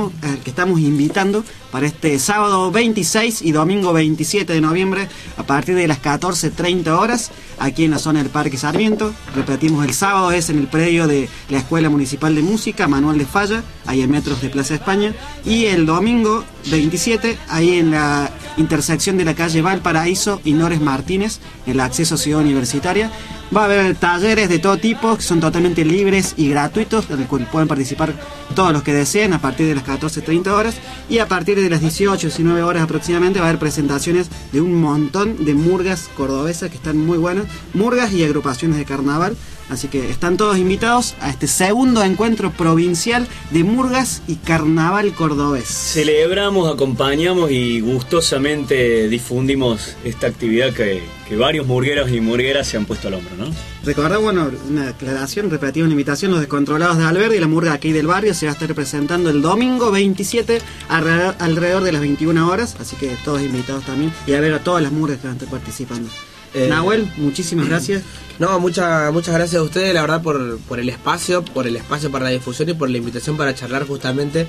invitando para este sábado 26 y domingo 27 de noviembre a partir de las 14:30 horas aquí en la zona del Parque Sarmiento. Repetimos, el sábado es en el predio de la Escuela Municipal de Música Manuel de Falla, ahí en metros de Plaza España, y el domingo 27 ahí en la intersección de la calle Valparaíso y Nores Martínez, en el acceso a Ciudad Universitaria. Va a haber talleres de todo tipo que son totalmente libres y gratuitos, en el cual pueden participar todos los que deseen a partir de las 14:30 horas, y a partir de las 18-19 horas aproximadamente va a haber presentaciones de un montón de murgas cordobesas que están muy buenas, murgas y agrupaciones de carnaval. Así que están todos invitados a este segundo encuentro provincial de murgas y carnaval cordobés. Celebramos, acompañamos y gustosamente difundimos esta actividad que varios murgueros y murgueras se han puesto al hombro, ¿no? Recordad, bueno, una aclaración, repetimos una invitación, los descontrolados de Alberdi y la murga aquí del barrio se va a estar presentando el domingo 27 alrededor de las 21 horas, así que todos invitados también, y a ver a todas las murgas que van a estar participando. Nahuel, muchísimas gracias. No, muchas gracias a ustedes, la verdad, por el espacio para la difusión y por la invitación para charlar justamente.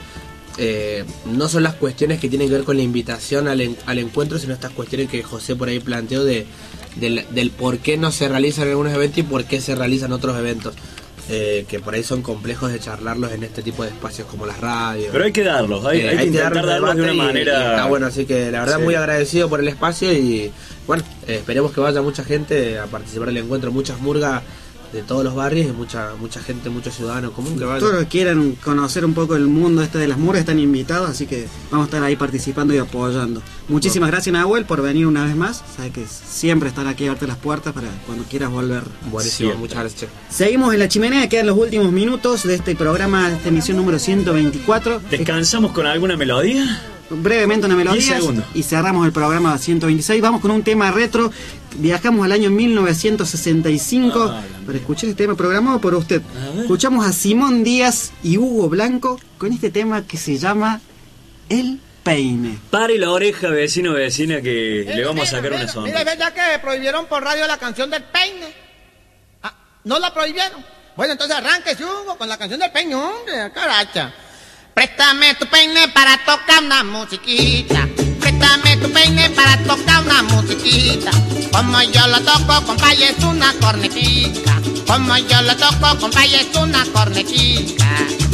No son las cuestiones que tienen que ver con la invitación al encuentro, sino estas cuestiones que José por ahí planteó del por qué no se realizan algunos eventos y por qué se realizan otros eventos. Que por ahí son complejos de charlarlos en este tipo de espacios como las radios. Pero hay que darlos, hay que intentar darlos de una manera... Está bueno, así que la verdad muy agradecido por el espacio y bueno, esperemos que vaya mucha gente a participar del encuentro, muchas murgas de todos los barrios y mucha gente, muchos ciudadanos común que vayan. Todos los que quieran conocer un poco el mundo de las murgas están invitados, así que vamos a estar ahí participando y apoyando. Muchísimas gracias, Nahuel, por venir una vez más. Sabes que siempre estar aquí a abrirte las puertas para cuando quieras volver. Buenísimo, muchas gracias. Seguimos en La Chimenea, quedan los últimos minutos de este programa, de esta emisión número 124. ¿Descansamos con alguna melodía? Brevemente una melodía y cerramos el programa 126. Vamos con un tema retro. Viajamos al año 1965 para escuchar este tema programado por usted. Escuchamos a Simón Díaz y Hugo Blanco con este tema que se llama El Peine. Pare la oreja, vecino o vecina, que le vamos a sacar una sonrisa. Mira, ¿verdad que prohibieron por radio la canción del peine? ¿No la prohibieron? Bueno, entonces arranque, Hugo, con la canción del peine, hombre, caracha. Préstame tu peine para tocar una musiquita. Préstame tu peine para tocar una musiquita. Como yo lo toco, compadre, es una cornetita. Como yo lo toco, compadre, es una cornetita.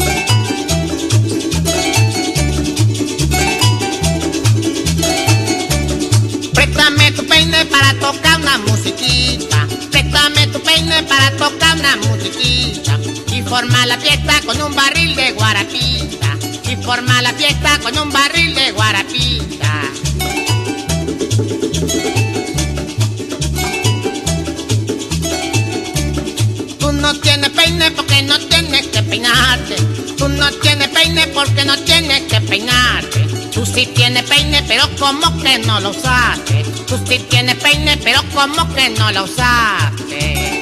Préstame tu peine para tocar una musiquita. Préstame tu peine para tocar una musiquita. Y forma la fiesta con un barril de guarapita. Y forma la fiesta con un barril de guarapita. Tú no tienes peine porque no tienes que peinarte. Tú no tienes peine porque no tienes que peinarte. Tú sí tienes peine pero como que no lo usaste. Tú sí tienes peine pero como que no lo usaste.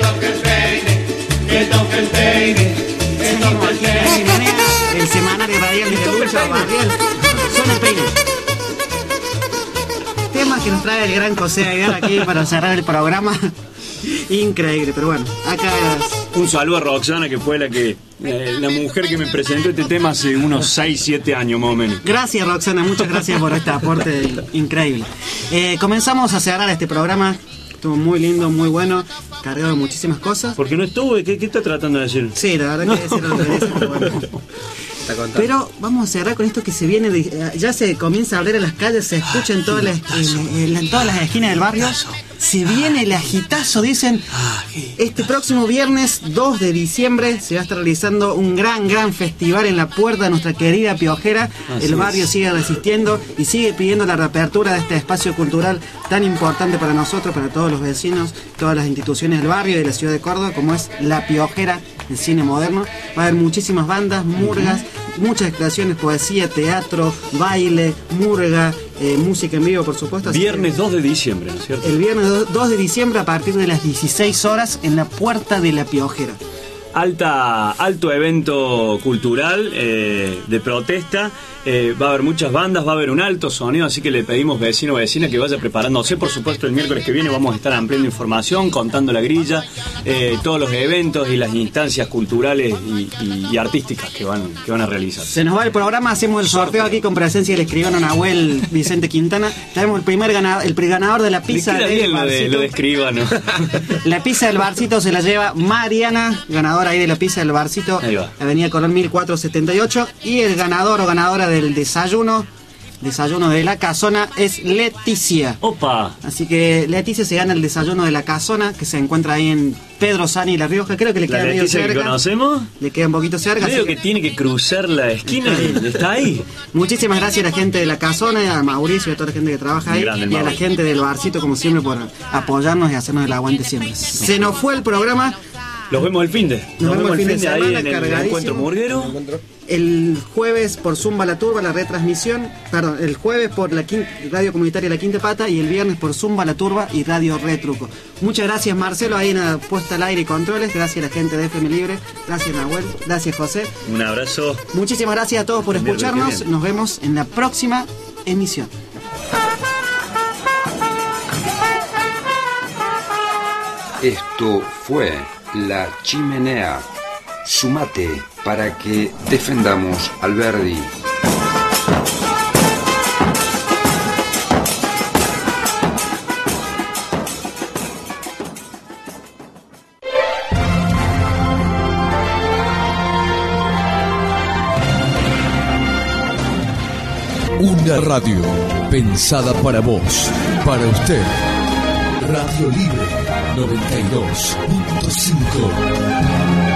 El semanario radial de la lucha barrial. Zona Peine. Tema que nos trae el gran José Aguiar aquí para cerrar el programa. Increíble, pero bueno, acá... Un saludo a Roxana, que fue la mujer que me presentó este tema hace unos 6-7 años más o menos. Gracias, Roxana, muchas gracias por este aporte increíble. Comenzamos a cerrar este programa. Estuvo muy lindo, muy bueno, cargado de muchísimas cosas. Porque no estuvo, ¿qué está tratando de decir? Sí, la verdad que ese no lo merece, pero bueno. Pero vamos a cerrar con esto que se viene, ya se comienza a abrir en las calles, se escucha en todas las esquinas del barrio. Se viene el agitazo, dicen. Este próximo viernes 2 de diciembre se va a estar realizando un gran festival en la puerta de nuestra querida Piojera. El barrio sigue resistiendo y sigue pidiendo la reapertura de este espacio cultural tan importante para nosotros, para todos los vecinos, todas las instituciones del barrio y de la ciudad de Córdoba, como es la Piojera, el cine moderno. Va a haber muchísimas bandas, murgas, muchas expresiones, poesía, teatro, baile, murga, música en vivo, por supuesto. Viernes 2 de diciembre, ¿no es cierto? El viernes 2 de diciembre a partir de las 16 horas en la puerta de la Piojera. Alto evento cultural de protesta. Va a haber muchas bandas, va a haber un alto sonido, así que le pedimos vecino o vecina que vaya preparándose. Por supuesto, el miércoles que viene vamos a estar ampliando información, contando la grilla, todos los eventos y las instancias culturales y artísticas que van a realizar. Se nos va el programa, hacemos el sorteo aquí con presencia del escribano Nahuel Vicente Quintana. Tenemos el ganador de la pizza del barcito. Lo de escribano. La pizza del barcito se la lleva Mariana, ganadora ahí de la pizza del barcito, Avenida Colón 1478, y el ganador o ganadora del desayuno de la casona es Leticia. ¡Opa! Así que Leticia se gana el desayuno de la casona, que se encuentra ahí en Pedro Sani y La Rioja. Creo que le queda medio cerca. ¿La conocemos? Le queda un poquito cerca. Creo que tiene que cruzar la esquina y está ahí. Muchísimas gracias a la gente de la casona, a Mauricio y a toda la gente que trabaja ahí, y a la gente del barcito, como siempre, por apoyarnos y hacernos el aguante siempre. Se nos fue el programa. Nos vemos el fin de semana ahí en el encuentro murguero. El jueves por Zumba La Turba, la retransmisión. Perdón, el jueves por la Radio Comunitaria La Quinta Pata y el viernes por Zumba La Turba y Radio Retruco. Muchas gracias, Marcelo, ahí en la puesta al aire y controles. Gracias a la gente de FM Libre. Gracias, Nahuel. Gracias, José. Un abrazo. Muchísimas gracias a todos por escucharnos. Nos vemos en la próxima emisión. Esto fue La Chimenea. Sumate para que defendamos al Verdi. Una radio pensada para vos, para usted. Radio Libre 92.5.